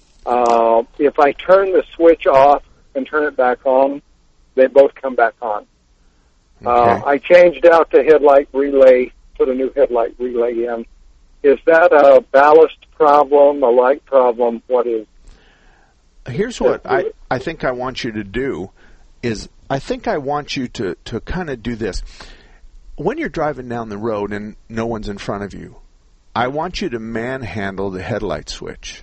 Speaker 12: If I turn the switch off and turn it back on, they both come back on. Okay. I changed out the headlight relay, put a new headlight relay in. Is that a ballast problem, a light problem? What is?
Speaker 2: Here's what I think I want you to do is I think I want you to kind of do this. When you're driving down the road and no one's in front of you, I want you to manhandle the headlight switch.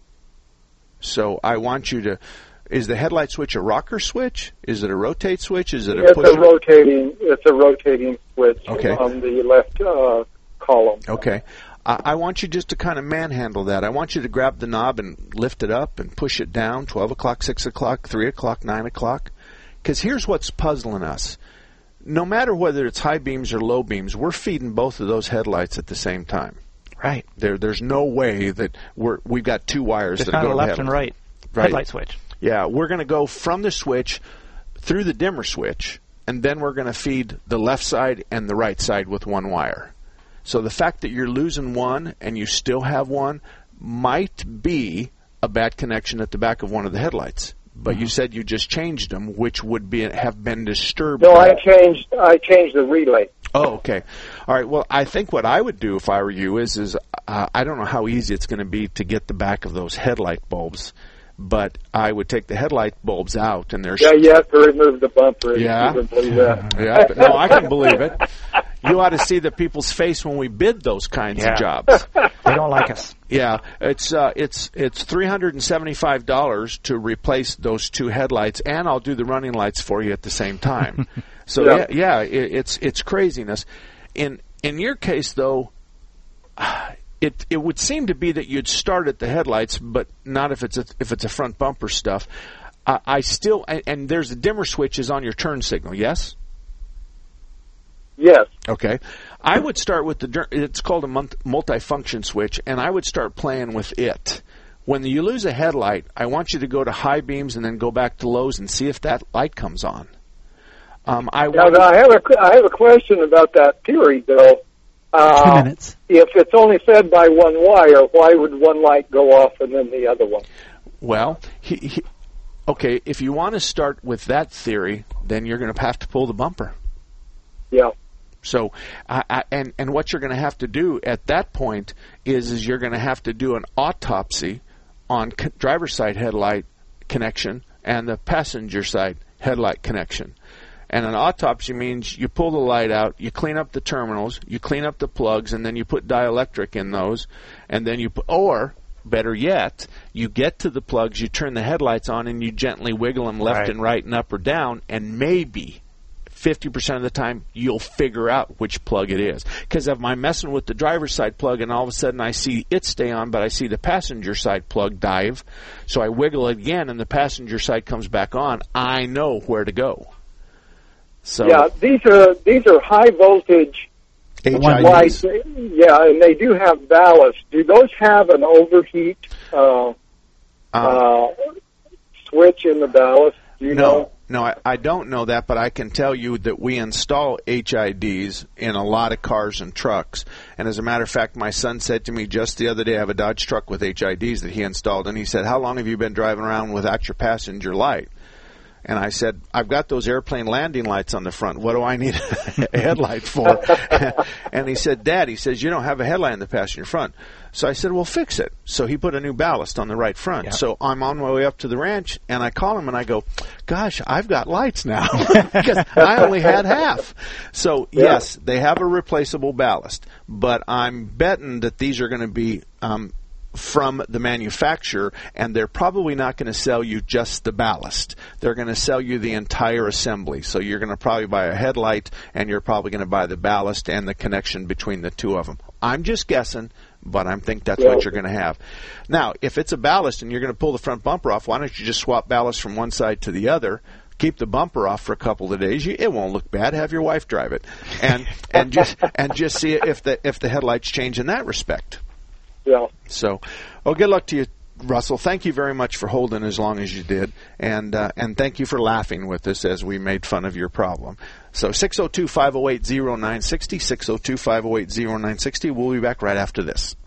Speaker 2: So I want you to... Is the headlight switch a rocker switch? Is it a rotate switch? Is it a push?
Speaker 12: It's a rotating switch on the left column.
Speaker 2: Okay. I want you just to kind of manhandle that. I want you to grab the knob and lift it up and push it down, 12 o'clock, 6 o'clock, 3 o'clock, 9 o'clock. Because here's what's puzzling us. No matter whether it's high beams or low beams, we're feeding both of those headlights at the same time.
Speaker 3: Right.
Speaker 2: There's no way that we've got 2 wires
Speaker 3: Just
Speaker 2: that go to the
Speaker 3: left and right headlight switch.
Speaker 2: Yeah, we're going to go from the switch through the dimmer switch, and then we're going to feed the left side and the right side with 1 wire. So the fact that you're losing one and you still have one might be a bad connection at the back of one of the headlights. But you said you just changed them, which would have been disturbed.
Speaker 12: No, I changed the relay.
Speaker 2: Oh, okay. All right. Well, I think what I would do if I were you is I don't know how easy it's going to be to get the back of those headlight bulbs, but I would take the headlight bulbs out and there's...
Speaker 12: Yeah, you have to remove the bumper.
Speaker 2: Yeah.
Speaker 12: You can believe that.
Speaker 2: Yeah. No, I can believe it. You ought to see the people's face when we bid those kinds of jobs.
Speaker 3: They don't like us.
Speaker 2: Yeah, it's $375 to replace those 2 headlights, and I'll do the running lights for you at the same time. So it's craziness. In your case, though, it would seem to be that you'd start at the headlights, but not if it's a front bumper stuff. And there's the dimmer switch is on your turn signal. Yes.
Speaker 12: Yes.
Speaker 2: Okay. I would start with it's called a multifunction switch, and I would start playing with it. When you lose a headlight, I want you to go to high beams and then go back to lows and see if that light comes on. I
Speaker 12: have a question about that theory, Bill.
Speaker 4: 2 minutes.
Speaker 12: If it's only fed by one wire, why would one light go off and then the other one?
Speaker 2: Well, okay, if you want to start with that theory, then you're going to have to pull the bumper.
Speaker 12: Yeah.
Speaker 2: So, and what you're going to have to do at that point is you're going to have to do an autopsy on driver's side headlight connection and the passenger side headlight connection. And an autopsy means you pull the light out, you clean up the terminals, you clean up the plugs, and then you put dielectric in those, and then or better yet, you get to the plugs, you turn the headlights on, and you gently wiggle them left and right and up or down, and maybe 50% of the time you'll figure out which plug it is. Because if I'm messing with the driver's side plug and all of a sudden I see it stay on, but I see the passenger side plug dive, so I wiggle it again and the passenger side comes back on, I know where to go. So
Speaker 12: yeah, these are high voltage lights. Yeah, and they do have ballast. Do those have an overheat switch in the ballast? Do you know?
Speaker 2: No, I don't know that, but I can tell you that we install HIDs in a lot of cars and trucks. And as a matter of fact, my son said to me just the other day, I have a Dodge truck with HIDs that he installed, and he said, "How long have you been driving around without your passenger light?" And I said, "I've got those airplane landing lights on the front. What do I need a headlight for?" And he said, "Dad," he says, "you don't have a headlight in the passenger front." So I said, "Well, fix it." So he put a new ballast on the right front. Yeah. So I'm on my way up to the ranch, and I call him, and I go, "Gosh, I've got lights now," because I only had half. So, yes, they have a replaceable ballast, but I'm betting that these are going to be from the manufacturer, and they're probably not going to sell you just the ballast. They're going to sell you the entire assembly. So you're going to probably buy a headlight, and you're probably going to buy the ballast and the connection between the two of them. I'm just guessing, but I think that's what you're going to have. Now, if it's a ballast and you're going to pull the front bumper off, why don't you just swap ballast from one side to the other? Keep the bumper off for a couple of days. It won't look bad. Have your wife drive it, and just see if the headlights change in that respect.
Speaker 12: Yeah.
Speaker 2: So, well, good luck to you, Russell. Thank you very much for holding as long as you did, and thank you for laughing with us as we made fun of your problem. So 602-508-0960, 602-508-0960. We'll be back right after this.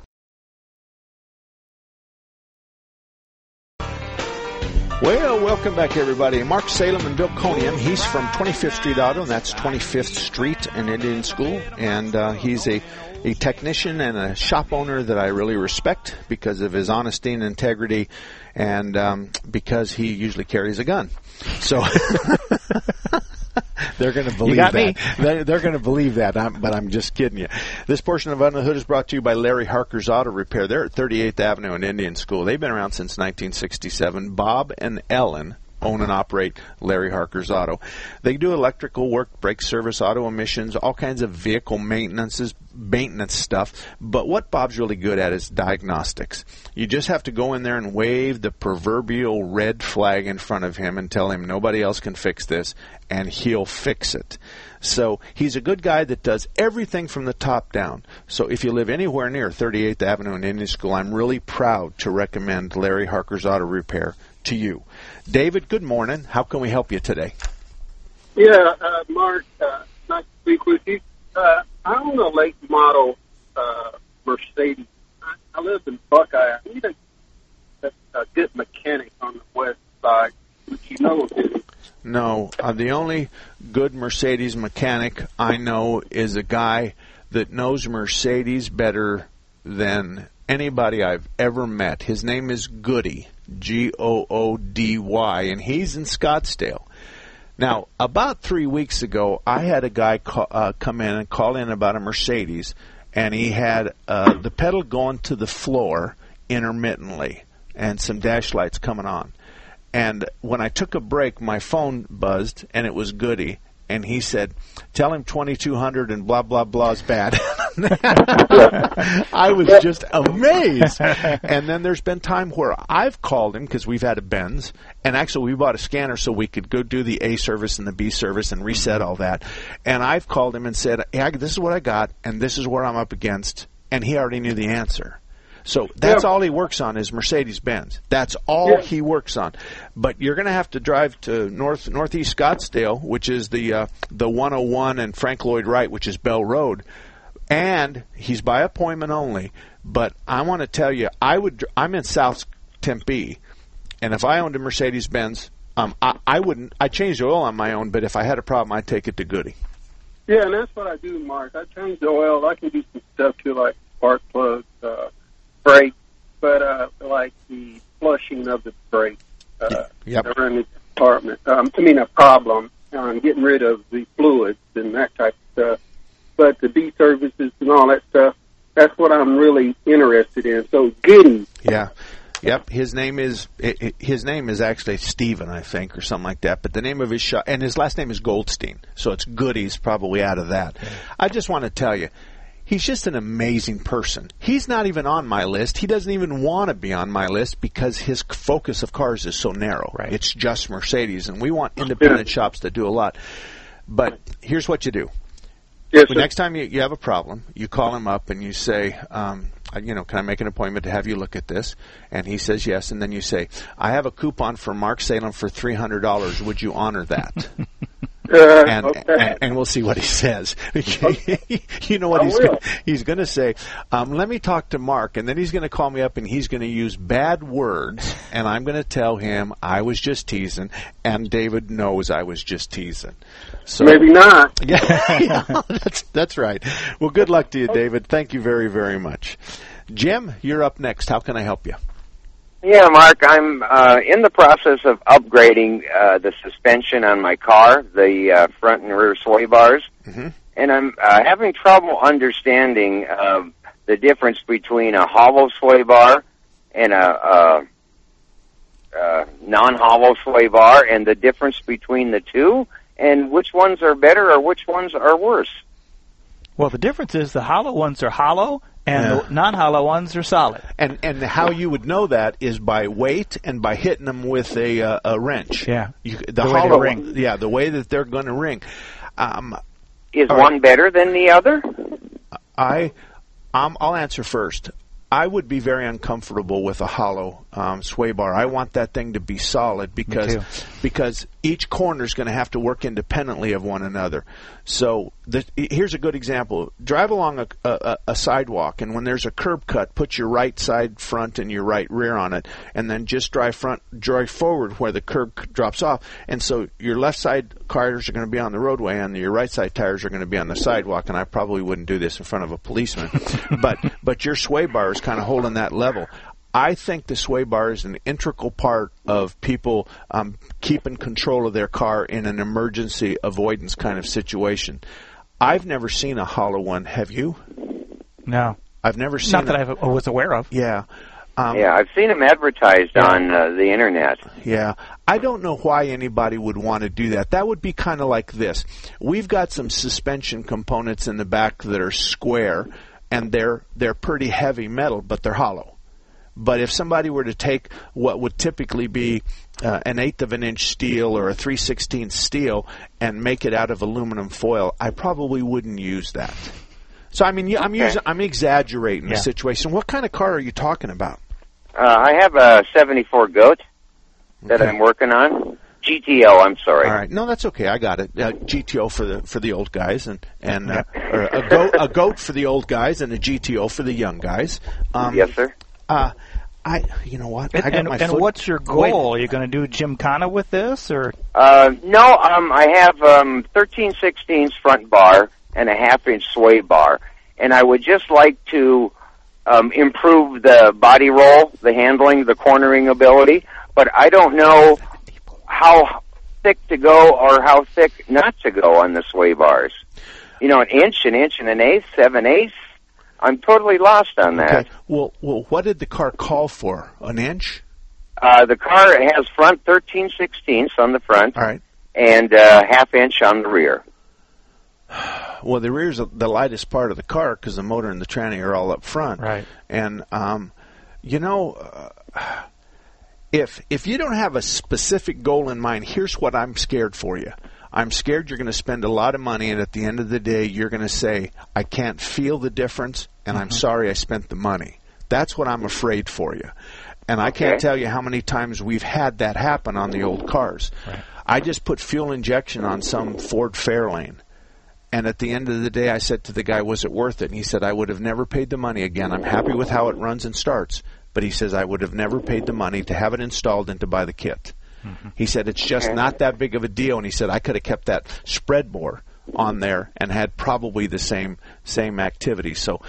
Speaker 2: Well, welcome back, everybody. Mark Salem and Bill Coniam. He's from 25th Street Auto, and that's 25th Street and Indian School, and he's a technician and a shop owner that I really respect because of his honesty and integrity, and that he usually carries a gun. So they're going to believe that. They're going to believe that, but I'm just kidding you. This portion of Under the Hood is brought to you by Larry Harker's Auto Repair. They're at 38th Avenue and Indian School. They've been around since 1967. Bob and Ellen own and operate Larry Harker's Auto. They do electrical work, brake service, auto emissions, all kinds of vehicle maintenance stuff. But what Bob's really good at is diagnostics. You just have to go in there and wave the proverbial red flag in front of him and tell him nobody else can fix this, and he'll fix it. So he's a good guy that does everything from the top down. So if you live anywhere near 38th Avenue and Indian School, I'm really proud to recommend Larry Harker's Auto Repair to you. David, good morning. How can we help you today?
Speaker 13: Yeah, Mark, nice to speak with you. I own a late model Mercedes. I live in Buckeye. I need a good mechanic on the west side. Would you know of him?
Speaker 2: No. The only good Mercedes mechanic I know is a guy that knows Mercedes better than anybody I've ever met. His name is Goody, Goody, and he's in Scottsdale. Now, about 3 weeks ago, I had a guy come in and call in about a Mercedes, and he had the pedal going to the floor intermittently and some dash lights coming on. And when I took a break, my phone buzzed, and it was Goody. And he said, "Tell him 2200 and blah, blah, blah is bad." I was just amazed. And then there's been time where I've called him because we've had a Benz, and actually we bought a scanner so we could go do the A service and the B service and reset all that. And I've called him and said, hey, this is what I got, and this is what I'm up against, and he already knew the answer. So that's all he works on is Mercedes-Benz. That's all he works on. But you're going to have to drive to northeast Scottsdale, which is the 101, and Frank Lloyd Wright, which is Bell Road. And he's by appointment only. But I want to tell you, I'm in South Tempe, and if I owned a Mercedes-Benz, I wouldn't. I changed the oil on my own, but if I had a problem, I'd take it to Goody.
Speaker 13: Yeah, and that's what I do, Mark. I change the oil. I can do some stuff to like spark plugs, brake, but like the flushing of the brake around the compartment. A problem. Getting rid of the fluids and that type of stuff. But the B services and all that stuff, that's what I'm really interested in. So Goody.
Speaker 2: Yeah. Yep, his name is actually Steven, I think, or something like that. But the name of his shop, and his last name is Goldstein, so it's Goody's probably out of that. Yeah. I just want to tell you, he's just an amazing person. He's not even on my list. He doesn't even want to be on my list because his focus of cars is so narrow. Right. It's just Mercedes, and we want independent shops that do a lot. But here's what you do.
Speaker 13: Yes,
Speaker 2: next time you have a problem, you call him up and you say, can I make an appointment to have you look at this? And he says yes, and then you say, I have a coupon for Mark Salem for $300. Would you honor that? And we'll see what he says. You know what he's going to say? Let me talk to Mark, and then he's going to call me up, and he's going to use bad words, and I'm going to tell him I was just teasing, and David knows I was just teasing. So,
Speaker 13: maybe not.
Speaker 2: Yeah, that's right. Well, good luck to you, David. Thank you very, very much. Jim, you're up next. How can I help you?
Speaker 14: Yeah, Mark, I'm in the process of upgrading the suspension on my car, the front and rear sway bars, and I'm having trouble understanding the difference between a hollow sway bar and a non-hollow sway bar, and the difference between the two, and which ones are better or which ones are worse.
Speaker 3: Well, the difference is the hollow ones are hollow, and the non-hollow ones are solid.
Speaker 2: And how you would know that is by weight and by hitting them with a wrench.
Speaker 3: Yeah,
Speaker 2: the hollow ring. Yeah, the way that they're going to ring.
Speaker 14: Is one better than the other?
Speaker 2: I'll answer first. I would be very uncomfortable with a hollow sway bar. I want that thing to be solid because each corner is going to have to work independently of one another. So here's a good example. Drive along a sidewalk, and when there's a curb cut, put your right side front and your right rear on it, and then just drive forward where the curb drops off. And so your left side tires are going to be on the roadway, and your right side tires are going to be on the sidewalk. And I probably wouldn't do this in front of a policeman, but your sway bar is kind of holding that level. I think the sway bar is an integral part of people keeping control of their car in an emergency avoidance kind of situation. I've never seen a hollow one. Have you?
Speaker 3: No.
Speaker 2: I've never seen
Speaker 3: Not that I was aware of.
Speaker 2: Yeah.
Speaker 14: I've seen them advertised on the Internet.
Speaker 2: Yeah. I don't know why anybody would want to do that. That would be kind of like this. We've got some suspension components in the back that are square, and they're pretty heavy metal, but they're hollow. But if somebody were to take what would typically be an 1/8 of an inch steel or a 3/16 steel and make it out of aluminum foil, I probably wouldn't use that. So I'm exaggerating the situation. What kind of car are you talking about?
Speaker 14: I have a 74 Goat that I'm working on. GTO, I'm sorry.
Speaker 2: All right, no, that's okay. I got it. GTO for the old guys, or a goat for the old guys, and a GTO for the young guys.
Speaker 14: Yes, sir.
Speaker 2: You know what?
Speaker 3: And what's your goal? Are you going to do Gymkhana with this, or?
Speaker 14: No, I have 13/16 front bar and a 1/2 inch sway bar, and I would just like to improve the body roll, the handling, the cornering ability, but I don't know how thick to go or how thick not to go on the sway bars. An inch and an eighth, 7/8. I'm totally lost on that.
Speaker 2: Okay. Well, what did the car call for? An inch?
Speaker 14: The car has front 13/16 on the front,
Speaker 2: all right,
Speaker 14: and 1/2 inch on the rear.
Speaker 2: Well, the rear's the lightest part of the car because the motor and the tranny are all up front.
Speaker 3: Right.
Speaker 2: And if you don't have a specific goal in mind, here's what I'm scared for you. I'm scared you're going to spend a lot of money, and at the end of the day, you're going to say, I can't feel the difference, and I'm sorry I spent the money. That's what I'm afraid for you. And I can't tell you how many times we've had that happen on the old cars.
Speaker 3: Right.
Speaker 2: I just put fuel injection on some Ford Fairlane. And at the end of the day, I said to the guy, was it worth it? And he said, I would have never paid the money again. I'm happy with how it runs and starts. But he says, I would have never paid the money to have it installed and to buy the kit. He said, it's just not that big of a deal. And he said, I could have kept that spread bore on there and had probably the same activity. So,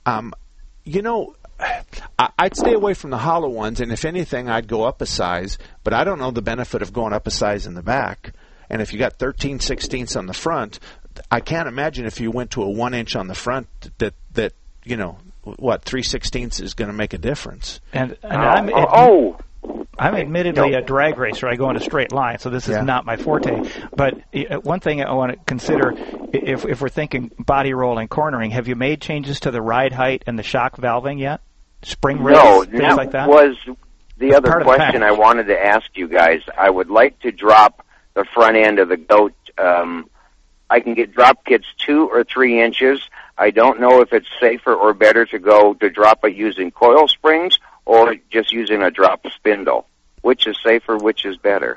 Speaker 2: I'd stay away from the hollow ones. And if anything, I'd go up a size. But I don't know the benefit of going up a size in the back. And if you got 13/16 on the front, I can't imagine if you went to a 1-inch on the front that 3/16 is going to make a difference.
Speaker 3: And I'm admittedly a drag racer. I go in a straight line, so this is not my forte. But one thing I want to consider, if we're thinking body roll and cornering, have you made changes to the ride height and the shock valving yet? Spring rails, things like that?
Speaker 14: Was the other question I wanted to ask you guys. I would like to drop the front end of the goat. I can get drop kits 2 or 3 inches. I don't know if it's safer or better to drop it using coil springs or just using a drop spindle. Which is safer? Which is better?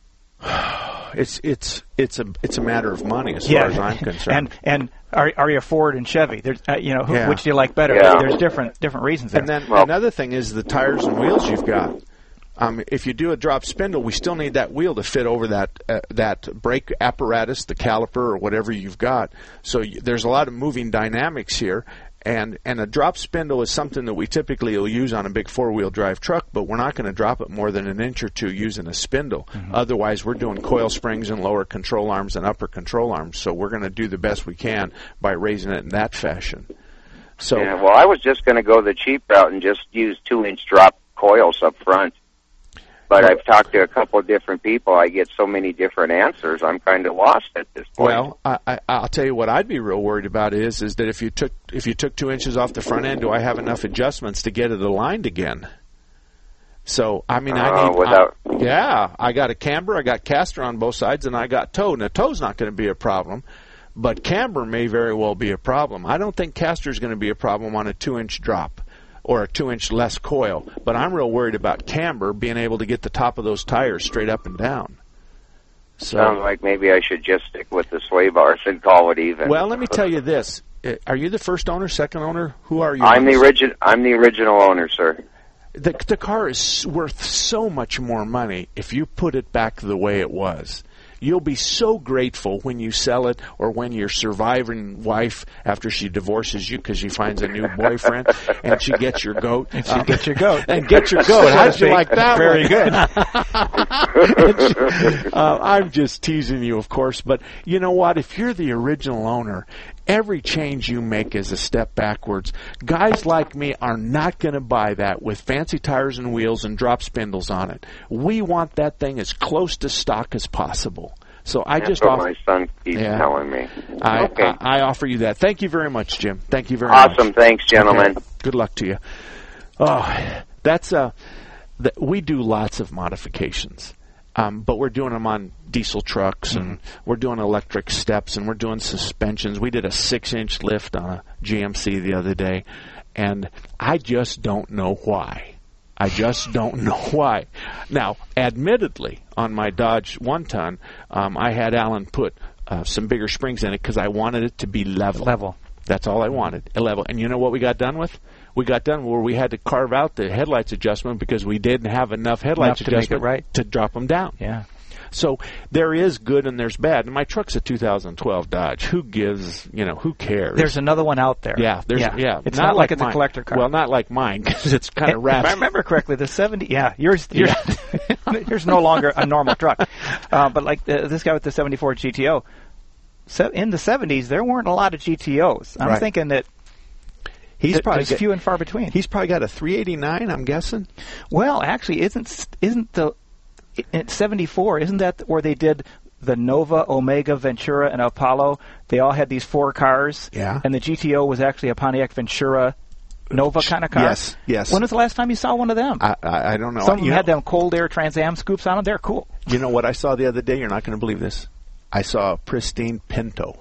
Speaker 2: It's a matter of money as far as I'm concerned.
Speaker 3: And are you Ford and Chevy? There's which do you like better?
Speaker 2: Yeah.
Speaker 3: There's different reasons there.
Speaker 2: And then another thing is the tires and wheels you've got. If you do a drop spindle, we still need that wheel to fit over that brake apparatus, the caliper, or whatever you've got. So there's a lot of moving dynamics here. And a drop spindle is something that we typically will use on a big 4-wheel drive truck, but we're not going to drop it more than 1 inch or 2 using a spindle. Otherwise, we're doing coil springs and lower control arms and upper control arms. So we're going to do the best we can by raising it in that fashion. So,
Speaker 14: I was just going to go the cheap route and just use 2-inch drop coils up front. But I've talked to a couple of different people. I get so many different answers. I'm kind of lost at this point.
Speaker 2: Well, I'll tell you what I'd be real worried about is that if you took 2 inches off the front end, do I have enough adjustments to get it aligned again? So I got a camber, I got caster on both sides, and I got toe. Now toe's not going to be a problem, but camber may very well be a problem. I don't think caster is going to be a problem on a 2-inch drop or a 2-inch less coil, but I'm real worried about camber, being able to get the top of those tires straight up and down. So,
Speaker 14: sounds like maybe I should just stick with the sway bars and call it even.
Speaker 2: Well, let me tell you this: are you the first owner, second owner? Who are you?
Speaker 14: I'm the original owner, sir.
Speaker 2: The car is worth so much more money if you put it back the way it was. You'll be so grateful when you sell it, or when your surviving wife, after she divorces you because she finds a new boyfriend, and she gets your goat.
Speaker 3: And she gets your goat.
Speaker 2: And get your goat. How'd you like that?
Speaker 3: Very good.
Speaker 2: I'm just teasing you, of course, but you know what? If you're the original owner, every change you make is a step backwards. Guys like me are not going to buy that with fancy tires and wheels and drop spindles on it. We want that thing as close to stock as possible. So
Speaker 14: That's what my son keeps telling me.
Speaker 2: I offer you that. Thank you very much, Jim. Thank you very much.
Speaker 14: Awesome. Thanks, gentlemen.
Speaker 2: Okay. Good luck to you. Oh, we do lots of modifications. But we're doing them on diesel trucks, and we're doing electric steps, and we're doing suspensions. We did a 6-inch lift on a GMC the other day, and I just don't know why. Now, admittedly, on my Dodge 1-ton, I had Alan put some bigger springs in it because I wanted it to be level. That's all I wanted, a level. And you know what we got done with? We got done where we had to carve out the headlights adjustment because we didn't have enough headlights adjustment to drop them down.
Speaker 3: Yeah.
Speaker 2: So there is good and there's bad. And my truck's a 2012 Dodge. Who cares?
Speaker 3: There's another one out there.
Speaker 2: Yeah.
Speaker 3: It's not like it's a collector car.
Speaker 2: Well, not like mine because it's kind of ratchet.
Speaker 3: If I remember correctly, the 70. Yeah, yours no longer a normal truck. But like this guy with the 74 GTO. So in the 70s, there weren't a lot of GTOs. I'm thinking that there's few and far between.
Speaker 2: He's probably got a 389, I'm guessing.
Speaker 3: Well, actually, isn't the 74? Isn't that where they did the Nova, Omega, Ventura, and Apollo. They all had these 4 cars.
Speaker 2: Yeah.
Speaker 3: And the GTO was actually a Pontiac Ventura Nova kind of car.
Speaker 2: Yes, yes.
Speaker 3: When was the last time you saw one of them?
Speaker 2: I don't know.
Speaker 3: Some of them had them cold air Trans Am scoops on them. They're cool.
Speaker 2: You know what I saw the other day? You're not going to believe this. I saw a pristine Pinto.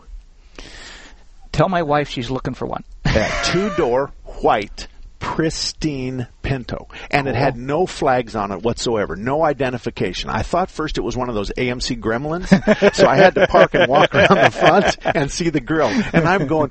Speaker 3: Tell my wife she's looking for one.
Speaker 2: A 2-door, white, pristine Pinto. And it had no flags on it whatsoever, no identification. I thought first it was one of those AMC Gremlins, so I had to park and walk around the front and see the grill. And I'm going,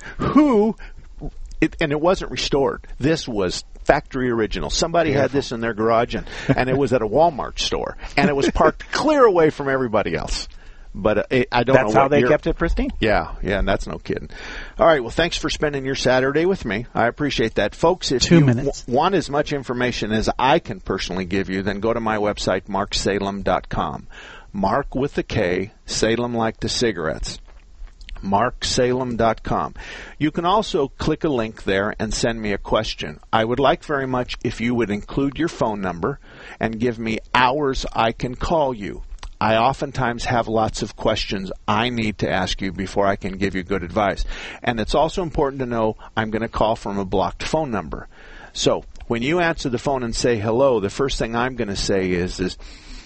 Speaker 2: and it wasn't restored. This was factory original. Somebody had this in their garage, and it was at a Walmart store. And it was parked clear away from everybody else. But I don't know.
Speaker 3: That's how they kept it pristine?
Speaker 2: Yeah, and that's no kidding. All right, well, thanks for spending your Saturday with me. I appreciate that. Folks, if
Speaker 4: 2
Speaker 2: you
Speaker 4: minutes.
Speaker 2: want as much information as I can personally give you, then go to my website, marksalem.com. Mark with the K, Salem like the cigarettes. marksalem.com. You can also click a link there and send me a question. I would like very much if you would include your phone number and give me hours I can call you. I oftentimes have lots of questions I need to ask you before I can give you good advice. And it's also important to know I'm going to call from a blocked phone number. So when you answer the phone and say hello, the first thing I'm going to say is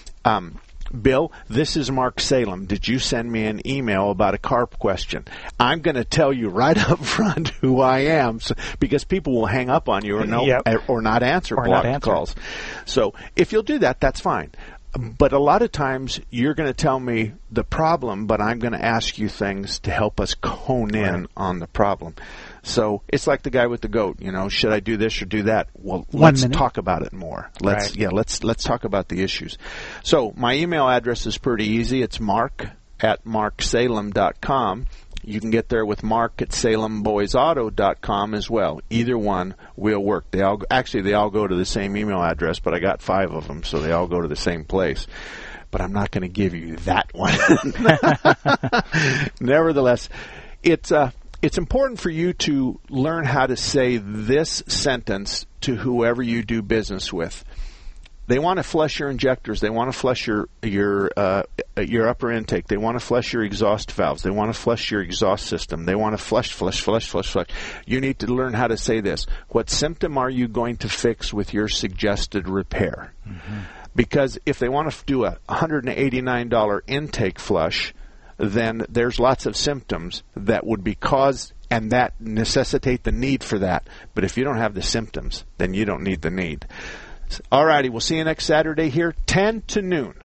Speaker 2: Bill, this is Mark Salem. Did you send me an email about a car question? I'm going to tell you right up front who I am, because people will hang up on you or not answer blocked calls. So if you'll do that, that's fine. But a lot of times you're going to tell me the problem, but I'm going to ask you things to help us hone in on the problem. So it's like the guy with the goat, should I do this or do that? Well, let's talk about it more. Let's talk about the issues. So my email address is pretty easy. It's mark@marksalem.com. You can get there with Mark at salemboysauto.com as well. Either one will work. They all go to the same email address, but I got 5 of them, so they all go to the same place. But I'm not going to give you that one. Nevertheless, it's important for you to learn how to say this sentence to whoever you do business with. They want to flush your injectors. They want to flush your upper intake. They want to flush your exhaust valves. They want to flush your exhaust system. They want to flush. You need to learn how to say this. What symptom are you going to fix with your suggested repair? Mm-hmm. Because if they want to do a $189 intake flush, then there's lots of symptoms that would be caused and that necessitate the need for that. But if you don't have the symptoms, then you don't need the need. All righty, we'll see you next Saturday here, 10 to noon.